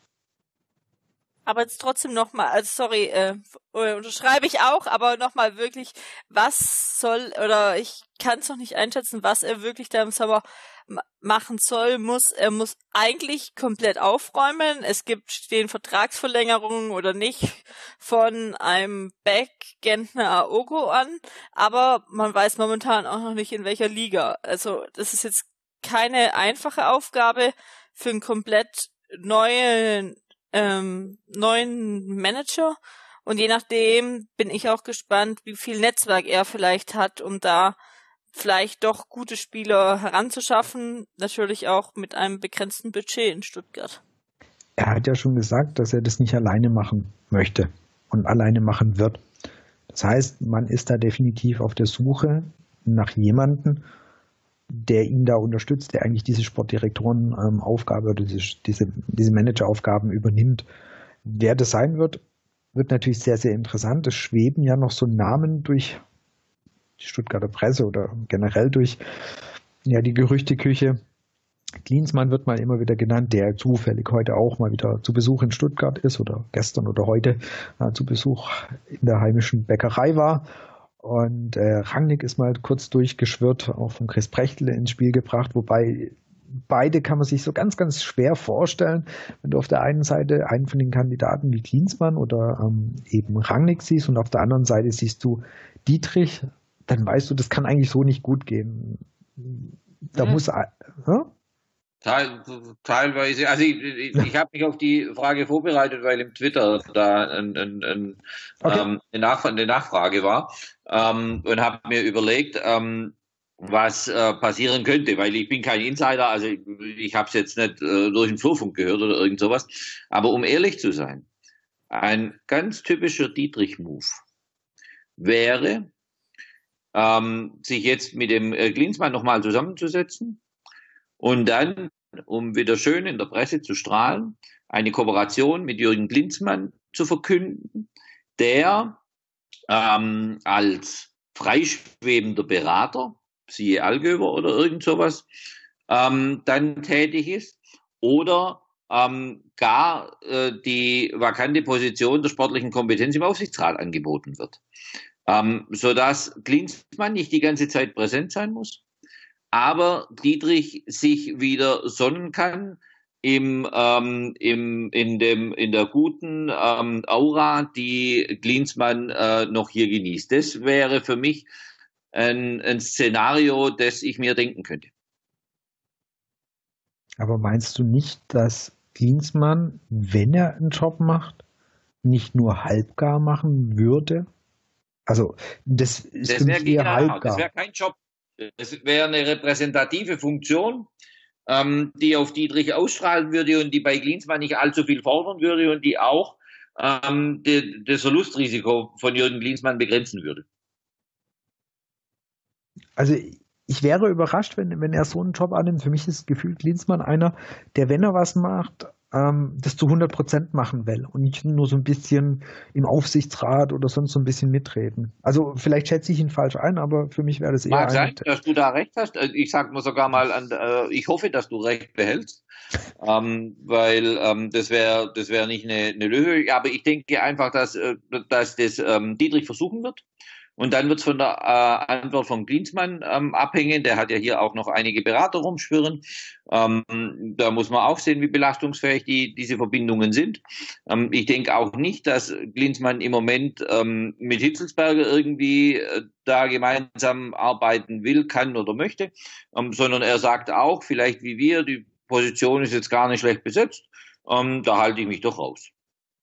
Aber jetzt trotzdem nochmal, also sorry, unterschreibe ich auch, aber nochmal wirklich, was soll, oder ich kann es noch nicht einschätzen, was er wirklich da im Sommer machen soll, er muss eigentlich komplett aufräumen. Es stehen Vertragsverlängerungen oder nicht von einem Beck, Gentner, Aogo an, aber man weiß momentan auch noch nicht, in welcher Liga. Also das ist jetzt keine einfache Aufgabe für einen komplett neuen Manager, und je nachdem bin ich auch gespannt, wie viel Netzwerk er vielleicht hat, um da vielleicht doch gute Spieler heranzuschaffen, natürlich auch mit einem begrenzten Budget in Stuttgart.
Er hat ja schon gesagt, dass er das nicht alleine machen möchte und alleine machen wird. Das heißt, man ist da definitiv auf der Suche nach jemandem, der ihn da unterstützt, der eigentlich diese Sportdirektorenaufgabe oder diese Manageraufgaben übernimmt. Wer das sein wird, wird natürlich sehr, sehr interessant. Es schweben ja noch so Namen durch die Stuttgarter Presse oder generell durch die Gerüchteküche. Klinsmann wird mal immer wieder genannt, der zufällig heute auch mal wieder zu Besuch in Stuttgart ist oder gestern oder heute zu Besuch in der heimischen Bäckerei war. Und Rangnick ist mal kurz durchgeschwirrt, auch von Chris Prechtel ins Spiel gebracht, wobei beide kann man sich so ganz, ganz schwer vorstellen. Wenn du auf der einen Seite einen von den Kandidaten wie Klinsmann oder eben Rangnick siehst und auf der anderen Seite siehst du Dietrich, dann weißt du, das kann eigentlich so nicht gut gehen. Da muss...
Teilweise, also ich habe mich auf die Frage vorbereitet, weil im Twitter da eine Nachfrage war, und habe mir überlegt, was passieren könnte, weil ich bin kein Insider, also ich habe es jetzt nicht durch den Flurfunk gehört oder irgend sowas, aber um ehrlich zu sein, ein ganz typischer Dietrich-Move wäre, sich jetzt mit dem Klinsmann nochmal zusammenzusetzen und dann, um wieder schön in der Presse zu strahlen, eine Kooperation mit Jürgen Klinsmann zu verkünden, der als freischwebender Berater, siehe Allgöwer oder irgend sowas, dann tätig ist, oder gar die vakante Position der sportlichen Kompetenz im Aufsichtsrat angeboten wird. Sodass Klinsmann nicht die ganze Zeit präsent sein muss, aber Dietrich sich wieder sonnen kann in der guten Aura, die Klinsmann noch hier genießt. Das wäre für mich ein Szenario, das ich mir denken könnte.
Aber meinst du nicht, dass Klinsmann, wenn er einen Job macht, nicht nur halbgar machen würde? Also das ist für mich eher halbgar.
Das wäre kein Job. Es wäre eine repräsentative Funktion, die auf Dietrich ausstrahlen würde und die bei Klinsmann nicht allzu viel fordern würde und die auch das Verlustrisiko von Jürgen Klinsmann begrenzen würde.
Also ich wäre überrascht, wenn er so einen Job annimmt. Für mich ist gefühlt Klinsmann einer, der, wenn er was macht, das zu 100% machen will und nicht nur so ein bisschen im Aufsichtsrat oder sonst so ein bisschen mitreden. Also vielleicht schätze ich ihn falsch ein, aber für mich wäre das eher
Mag sein, dass du da recht hast. Ich sage mir sogar mal, ich hoffe, dass du recht behältst, weil das wäre nicht eine Lösung. Aber ich denke einfach, dass das Dietrich versuchen wird. Und dann wird es von der Antwort von Klinsmann abhängen. Der hat ja hier auch noch einige Berater rumschwirren. Da muss man auch sehen, wie belastungsfähig diese Verbindungen sind. Ich denke auch nicht, dass Klinsmann im Moment mit Hitzelsberger irgendwie da gemeinsam arbeiten will, kann oder möchte, sondern er sagt auch, vielleicht wie wir, die Position ist jetzt gar nicht schlecht besetzt, da halte ich mich doch raus.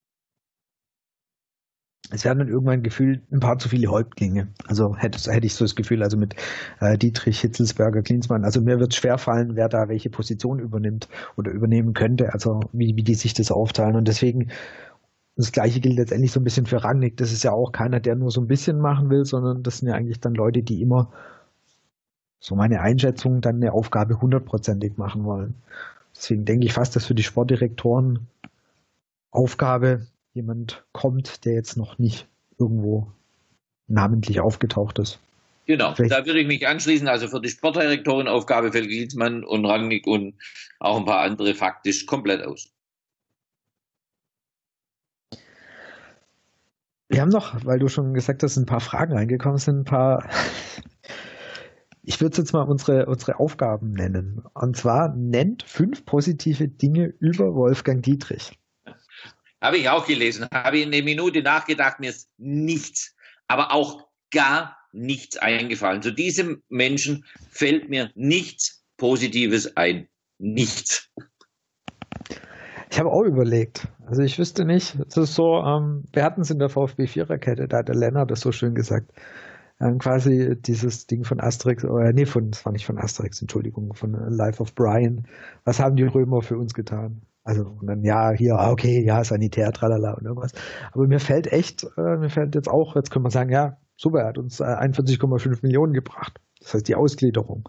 Es werden dann irgendwann gefühlt ein paar zu viele Häuptlinge. Also hätte ich so das Gefühl, also mit Dietrich, Hitzelsberger, Klinsmann. Also mir wird es schwerfallen, wer da welche Position übernimmt oder übernehmen könnte. Also wie die sich das aufteilen. Und deswegen, das Gleiche gilt letztendlich so ein bisschen für Rangnick. Das ist ja auch keiner, der nur so ein bisschen machen will, sondern das sind ja eigentlich dann Leute, die immer, so meine Einschätzung, dann eine Aufgabe 100%ig machen wollen. Deswegen denke ich fast, dass für die Sportdirektoren Aufgabe jemand kommt, der jetzt noch nicht irgendwo namentlich aufgetaucht ist.
Genau, da würde ich mich anschließen. Also für die Sportdirektorenaufgabe fällt Klinsmann und Rangnick und auch ein paar andere faktisch komplett aus.
Wir haben noch, weil du schon gesagt hast, ein paar Fragen reingekommen sind, ich würde jetzt mal unsere Aufgaben nennen. Und zwar nennt 5 positive Dinge über Wolfgang Dietrich.
Habe ich auch gelesen, habe ich eine Minute nachgedacht, mir ist nichts, aber auch gar nichts eingefallen. Zu diesem Menschen fällt mir nichts Positives ein. Nichts.
Ich habe auch überlegt. Also ich wüsste nicht, es ist so, wir hatten es in der VfB-Viererkette, da hat der Lennart das so schön gesagt. Quasi dieses Ding von Asterix, das war nicht von Asterix, Entschuldigung, von Life of Brian. Was haben die Römer für uns getan? Also, und dann, Sanitär, tralala und irgendwas. Aber mir fällt jetzt können wir sagen, ja, super, er hat uns 41,5 Millionen gebracht. Das heißt, die Ausgliederung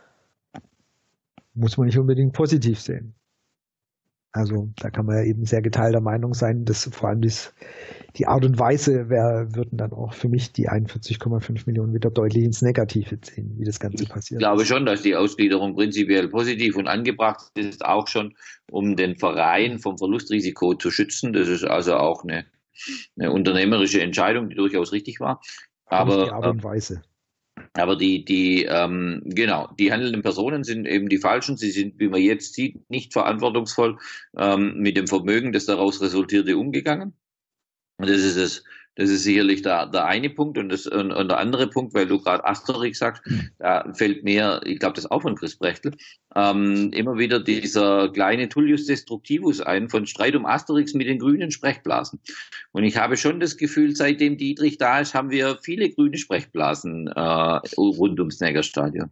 muss man nicht unbedingt positiv sehen. Also, da kann man ja eben sehr geteilter Meinung sein, dass vor allem die Art und Weise würden dann auch für mich die 41,5 Millionen wieder deutlich ins Negative ziehen, wie das Ganze passiert.
Ich glaube schon, dass die Ausgliederung prinzipiell positiv und angebracht ist, auch schon, um den Verein vom Verlustrisiko zu schützen. Das ist also auch eine unternehmerische Entscheidung, die durchaus richtig war. Aber
die Art und Weise.
Aber die handelnden Personen sind eben die falschen. Sie sind, wie man jetzt sieht, nicht verantwortungsvoll mit dem Vermögen, das daraus resultierte, umgegangen. Und das ist sicherlich der eine Punkt und der andere Punkt, weil du gerade Asterix sagst, da fällt mir, ich glaube, das ist auch von Chris Brechtel, immer wieder dieser kleine Tullius Destructivus ein von Streit um Asterix mit den grünen Sprechblasen. Und ich habe schon das Gefühl, seitdem Dietrich da ist, haben wir viele grüne Sprechblasen rund ums Neckarstadion.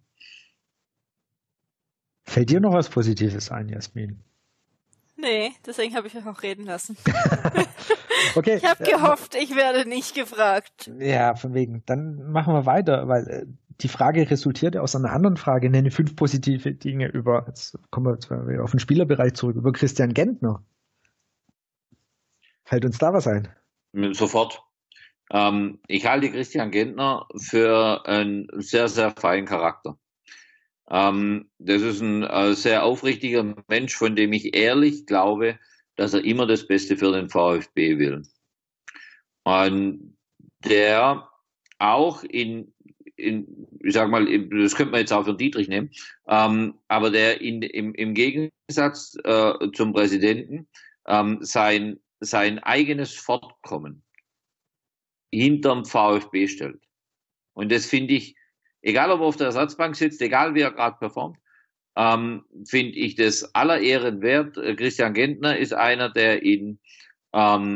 Fällt dir noch was Positives ein, Jasmin?
Nee, deswegen habe ich euch auch reden lassen.
Okay.
Ich habe gehofft, ich werde nicht gefragt.
Ja, von wegen. Dann machen wir weiter, weil die Frage resultierte aus einer anderen Frage. Nenne 5 positive Dinge jetzt kommen wir zwar wieder auf den Spielerbereich zurück, über Christian Gentner. Fällt uns da was ein?
Sofort. Ich halte Christian Gentner für einen sehr, sehr feinen Charakter. Das ist ein sehr aufrichtiger Mensch, von dem ich ehrlich glaube, dass er immer das Beste für den VfB will. Und der auch ich sag mal, das könnte man jetzt auch für Dietrich nehmen, aber der im Gegensatz zum Präsidenten sein eigenes Fortkommen hinterm VfB stellt. Und das finde ich, egal ob er auf der Ersatzbank sitzt, egal wie er gerade performt, finde ich das aller Ehren wert. Christian Gentner ist einer, der in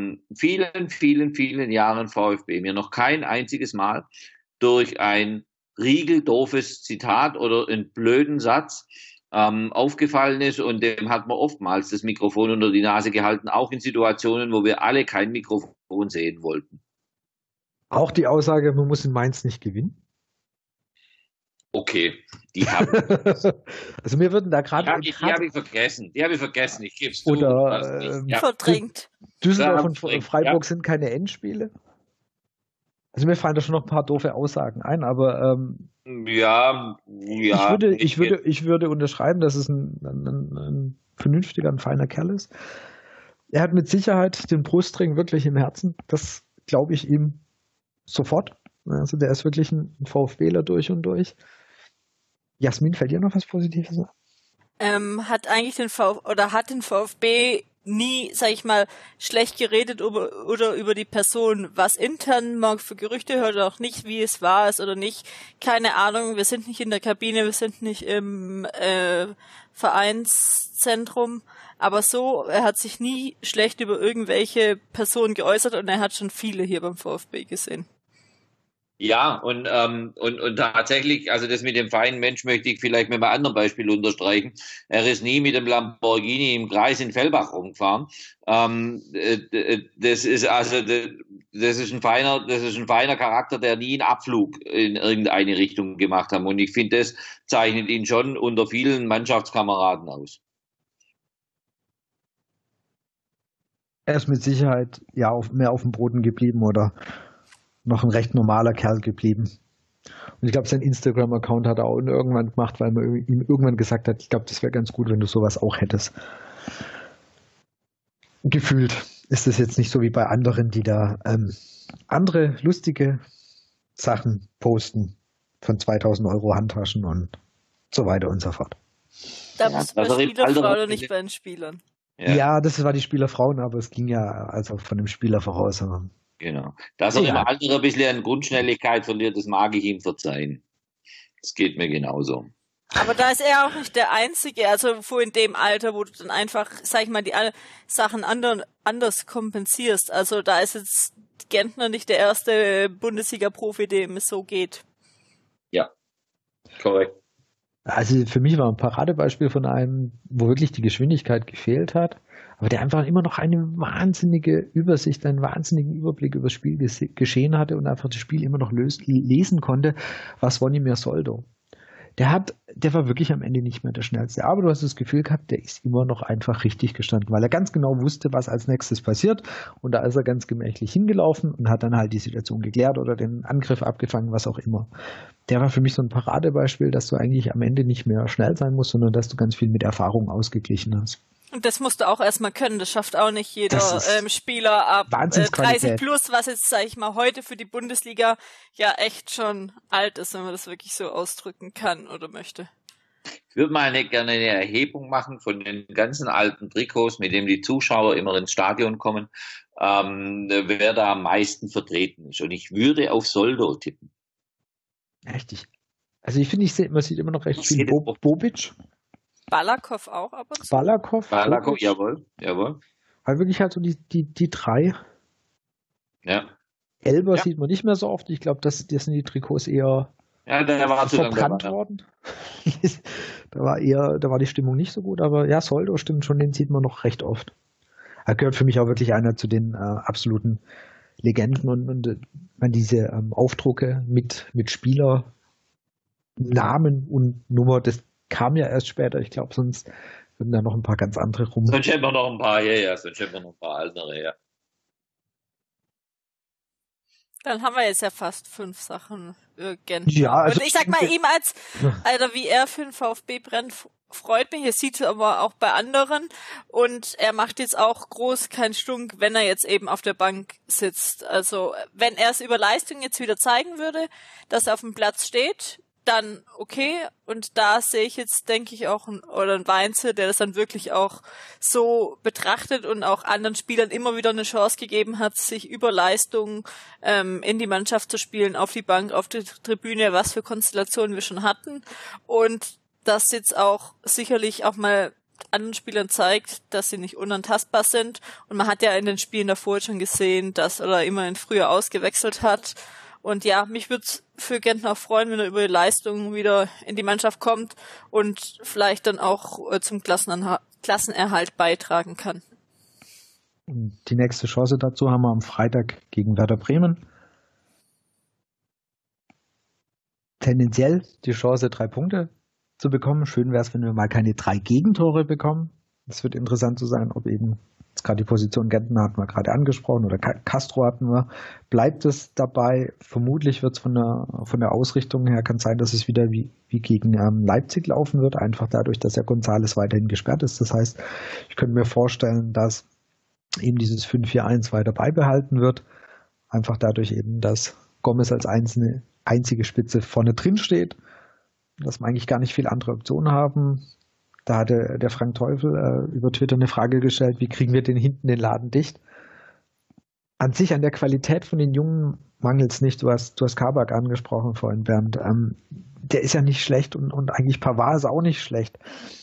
vielen, vielen, vielen Jahren VfB mir noch kein einziges Mal durch ein riegeldoofes Zitat oder einen blöden Satz aufgefallen ist, und dem hat man oftmals das Mikrofon unter die Nase gehalten, auch in Situationen, wo wir alle kein Mikrofon sehen wollten.
Auch die Aussage, man muss in Mainz nicht gewinnen.
Okay, die habe
also mir würden da gerade...
Die habe ich vergessen. Ich gebe es zu.
Oder
verdrängt.
Düsseldorf und Freiburg sind keine Endspiele. Also mir fallen da schon noch ein paar doofe Aussagen ein, aber ich würde unterschreiben, dass es ein vernünftiger, ein feiner Kerl ist. Er hat mit Sicherheit den Brustring wirklich im Herzen. Das glaube ich ihm sofort. Also der ist wirklich ein VfBler durch und durch. Jasmin, fällt dir noch was Positives ein?
Hat den VfB nie, sag ich mal, schlecht geredet über die Person, was intern man für Gerüchte hört oder auch nicht, wie es war es oder nicht. Keine Ahnung, wir sind nicht in der Kabine, wir sind nicht im Vereinszentrum, aber so, er hat sich nie schlecht über irgendwelche Personen geäußert und er hat schon viele hier beim VfB gesehen.
Ja, und tatsächlich, also das mit dem feinen Mensch möchte ich vielleicht mit einem anderen Beispiel unterstreichen. Er ist nie mit dem Lamborghini im Kreis in Fellbach rumgefahren. Das ist ein feiner Charakter, der nie einen Abflug in irgendeine Richtung gemacht hat. Und ich finde, das zeichnet ihn schon unter vielen Mannschaftskameraden aus.
Er ist mit Sicherheit mehr auf dem Boden geblieben oder noch ein recht normaler Kerl geblieben. Und ich glaube, sein Instagram-Account hat er auch irgendwann gemacht, weil man ihm irgendwann gesagt hat, ich glaube, das wäre ganz gut, wenn du sowas auch hättest. Gefühlt ist es jetzt nicht so wie bei anderen, die da andere lustige Sachen posten von 2.000 € Handtaschen und so weiter und so fort.
Da bist du bei Spielerfrauen oder nicht bei den Spielern?
Ja, das war die Spielerfrauen, aber es ging ja also von dem Spieler voraus.
Genau. Dass er im Alter ein bisschen an Grundschnelligkeit verliert, das mag ich ihm verzeihen. Das geht mir genauso.
Aber da ist er auch nicht der Einzige, also in dem Alter, wo du dann einfach, sag ich mal, die Sachen anders kompensierst. Also da ist jetzt Gentner nicht der erste Bundesliga-Profi, dem es so geht.
Ja, korrekt.
Also für mich war ein Paradebeispiel von einem, wo wirklich die Geschwindigkeit gefehlt hat, aber der einfach immer noch eine wahnsinnige Übersicht, einen wahnsinnigen Überblick über das Spiel geschehen hatte und einfach das Spiel immer noch lesen konnte, war Zvonimir Soldo. Der war wirklich am Ende nicht mehr der Schnellste, aber du hast das Gefühl gehabt, der ist immer noch einfach richtig gestanden, weil er ganz genau wusste, was als nächstes passiert, und da ist er ganz gemächlich hingelaufen und hat dann halt die Situation geklärt oder den Angriff abgefangen, was auch immer. Der war für mich so ein Paradebeispiel, dass du eigentlich am Ende nicht mehr schnell sein musst, sondern dass du ganz viel mit Erfahrung ausgeglichen hast.
Und das musst du auch erstmal können. Das schafft auch nicht jeder Spieler ab 30 plus, was jetzt, sag ich mal, heute für die Bundesliga ja echt schon alt ist, wenn man das wirklich so ausdrücken kann oder möchte.
Ich würde mal gerne eine Erhebung machen von den ganzen alten Trikots, mit denen die Zuschauer immer ins Stadion kommen, wer da am meisten vertreten ist. Und ich würde auf Soldo tippen.
Richtig. Also ich finde, man sieht immer noch recht viel Bobic.
Balakov auch ab und zu.
Balakov,
jawohl.
Also wirklich halt so die drei.
Ja.
Elber sieht man nicht mehr so oft. Ich glaube, das sind die Trikots eher
der war
verbrannt worden. Da war die Stimmung nicht so gut, aber ja, Soldo stimmt schon, den sieht man noch recht oft. Er gehört für mich auch wirklich einer zu den absoluten Legenden und diese Aufdrucke mit Spielernamen und Nummer, das kam ja erst später. Ich glaube, sonst würden da noch ein paar ganz andere rum.
Sonst hätten wir noch ein paar, sonst hätten wir noch ein paar andere, ja.
Dann haben wir jetzt ja fast 5 Sachen.
Ja, also
und ich sag mal, ihm Alter, wie er für den VfB brennt, freut mich. Er sieht es aber auch bei anderen. Und er macht jetzt auch groß keinen Stunk, wenn er jetzt eben auf der Bank sitzt. Also, wenn er es über Leistung jetzt wieder zeigen würde, dass er auf dem Platz steht, dann okay, und da sehe ich jetzt, denke ich, auch ein Weinze, der das dann wirklich auch so betrachtet und auch anderen Spielern immer wieder eine Chance gegeben hat, sich über Leistung in die Mannschaft zu spielen, auf die Bank, auf die Tribüne, was für Konstellationen wir schon hatten, und das jetzt auch sicherlich auch mal anderen Spielern zeigt, dass sie nicht unantastbar sind, und man hat ja in den Spielen davor schon gesehen, dass er immerhin früher ausgewechselt hat. Und ja, mich würde es für Gentner freuen, wenn er über die Leistung wieder in die Mannschaft kommt und vielleicht dann auch zum Klassenerhalt beitragen kann.
Die nächste Chance dazu haben wir am Freitag gegen Werder Bremen. Tendenziell die Chance, 3 Punkte zu bekommen. Schön wäre es, wenn wir mal keine 3 Gegentore bekommen. Es wird interessant zu sein, ob eben, jetzt gerade die Position Gentner hatten wir gerade angesprochen, oder Castro hatten wir, bleibt es dabei. Vermutlich wird es von der Ausrichtung her, kann sein, dass es wieder wie gegen Leipzig laufen wird, einfach dadurch, dass ja González weiterhin gesperrt ist. Das heißt, ich könnte mir vorstellen, dass eben dieses 5-4-1 weiter beibehalten wird. Einfach dadurch eben, dass Gomez als einzige Spitze vorne drin steht, dass wir eigentlich gar nicht viele andere Optionen haben. Da hatte der Frank Teufel über Twitter eine Frage gestellt, wie kriegen wir denn hinten den Laden dicht? An sich an der Qualität von den Jungen mangelt es nicht. Du hast Kabak angesprochen vorhin, Bernd. Der ist ja nicht schlecht und eigentlich Pavard ist auch nicht schlecht.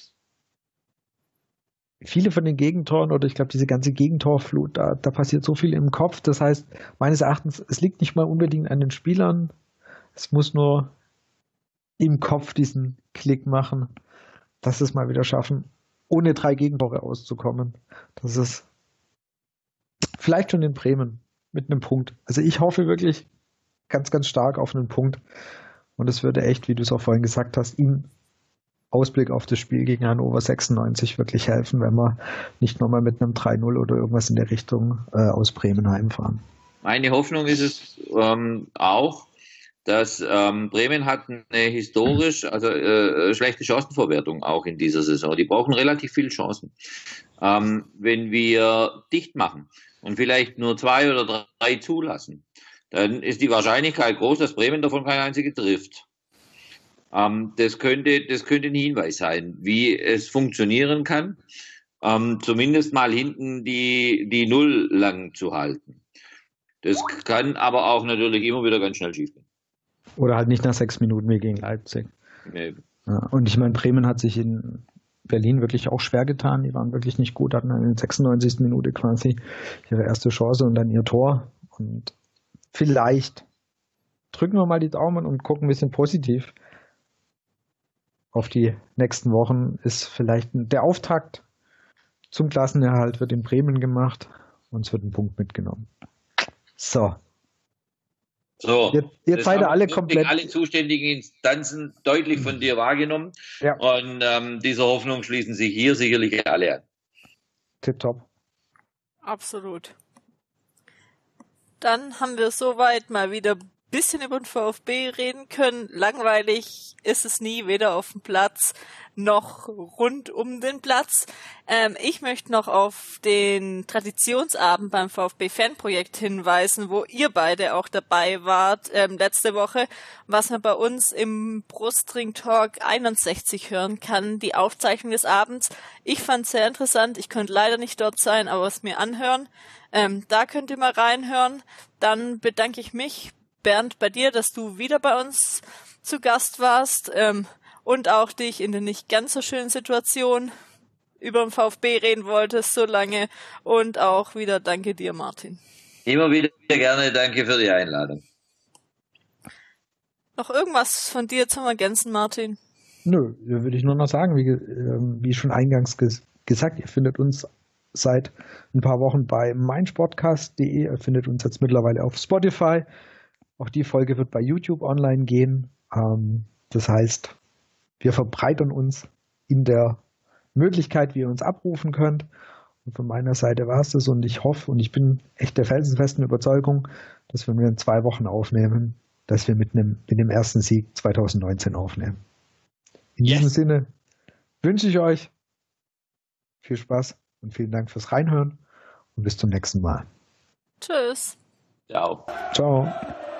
Viele von den Gegentoren, oder ich glaube, diese ganze Gegentorflut, da passiert so viel im Kopf. Das heißt, meines Erachtens, es liegt nicht mal unbedingt an den Spielern. Es muss nur im Kopf diesen Klick machen, dass sie es mal wieder schaffen, ohne 3 Gegentore auszukommen. Das ist vielleicht schon in Bremen mit einem Punkt. Also ich hoffe wirklich ganz, ganz stark auf einen Punkt. Und es würde echt, wie du es auch vorhin gesagt hast, ihm Ausblick auf das Spiel gegen Hannover 96 wirklich helfen, wenn wir nicht nochmal mit einem 3-0 oder irgendwas in der Richtung aus Bremen heimfahren.
Meine Hoffnung ist es auch, dass Bremen hat eine historisch, schlechte Chancenverwertung auch in dieser Saison. Die brauchen relativ viele Chancen. Wenn wir dicht machen und vielleicht nur 2 oder 3 zulassen, dann ist die Wahrscheinlichkeit groß, dass Bremen davon keine einzige trifft. Das könnte ein Hinweis sein, wie es funktionieren kann, zumindest mal hinten die Null lang zu halten. Das kann aber auch natürlich immer wieder ganz schnell schiefgehen.
Oder halt nicht nach 6 Minuten wie gegen Leipzig.
Nee.
Ja, und ich meine, Bremen hat sich in Berlin wirklich auch schwer getan. Die waren wirklich nicht gut, hatten in der 96. Minute quasi ihre erste Chance und dann ihr Tor. Und vielleicht drücken wir mal die Daumen und gucken ein bisschen positiv auf die nächsten Wochen. Ist vielleicht der Auftakt zum Klassenerhalt wird in Bremen gemacht und es wird ein Punkt mitgenommen. So, jetzt seid ihr alle komplett.
Alle zuständigen Instanzen deutlich von dir wahrgenommen.
Ja.
Und dieser Hoffnung schließen sich hier sicherlich alle an.
Tipptopp.
Absolut. Dann haben wir soweit mal wieder ein bisschen über den VfB reden können. Langweilig ist es nie, weder auf dem Platz noch rund um den Platz. Ich möchte noch auf den Traditionsabend beim VfB-Fanprojekt hinweisen, wo ihr beide auch dabei wart letzte Woche, was man bei uns im Brustring Talk 61 hören kann, die Aufzeichnung des Abends. Ich fand es sehr interessant. Ich konnte leider nicht dort sein, aber es mir anhören. Da könnt ihr mal reinhören. Dann bedanke ich mich, Bernd, bei dir, dass du wieder bei uns zu Gast warst und auch dich in der nicht ganz so schönen Situation über den VfB reden wolltest so lange. Und auch wieder danke dir, Martin.
Immer wieder gerne, danke für die Einladung.
Noch irgendwas von dir zum Ergänzen, Martin?
Nö, würde ich nur noch sagen, wie schon eingangs gesagt, ihr findet uns seit ein paar Wochen bei meinsportcast.de, ihr findet uns jetzt mittlerweile auf Spotify. Auch die Folge wird bei YouTube online gehen. Das heißt, wir verbreitern uns in der Möglichkeit, wie ihr uns abrufen könnt. Und von meiner Seite war es das und ich hoffe und ich bin echt der felsenfesten Überzeugung, dass wenn wir in 2 Wochen aufnehmen, dass wir mit dem ersten Sieg 2019 aufnehmen. In diesem Sinne wünsche ich euch viel Spaß und vielen Dank fürs Reinhören und bis zum nächsten Mal.
Tschüss.
Ciao.
Ciao.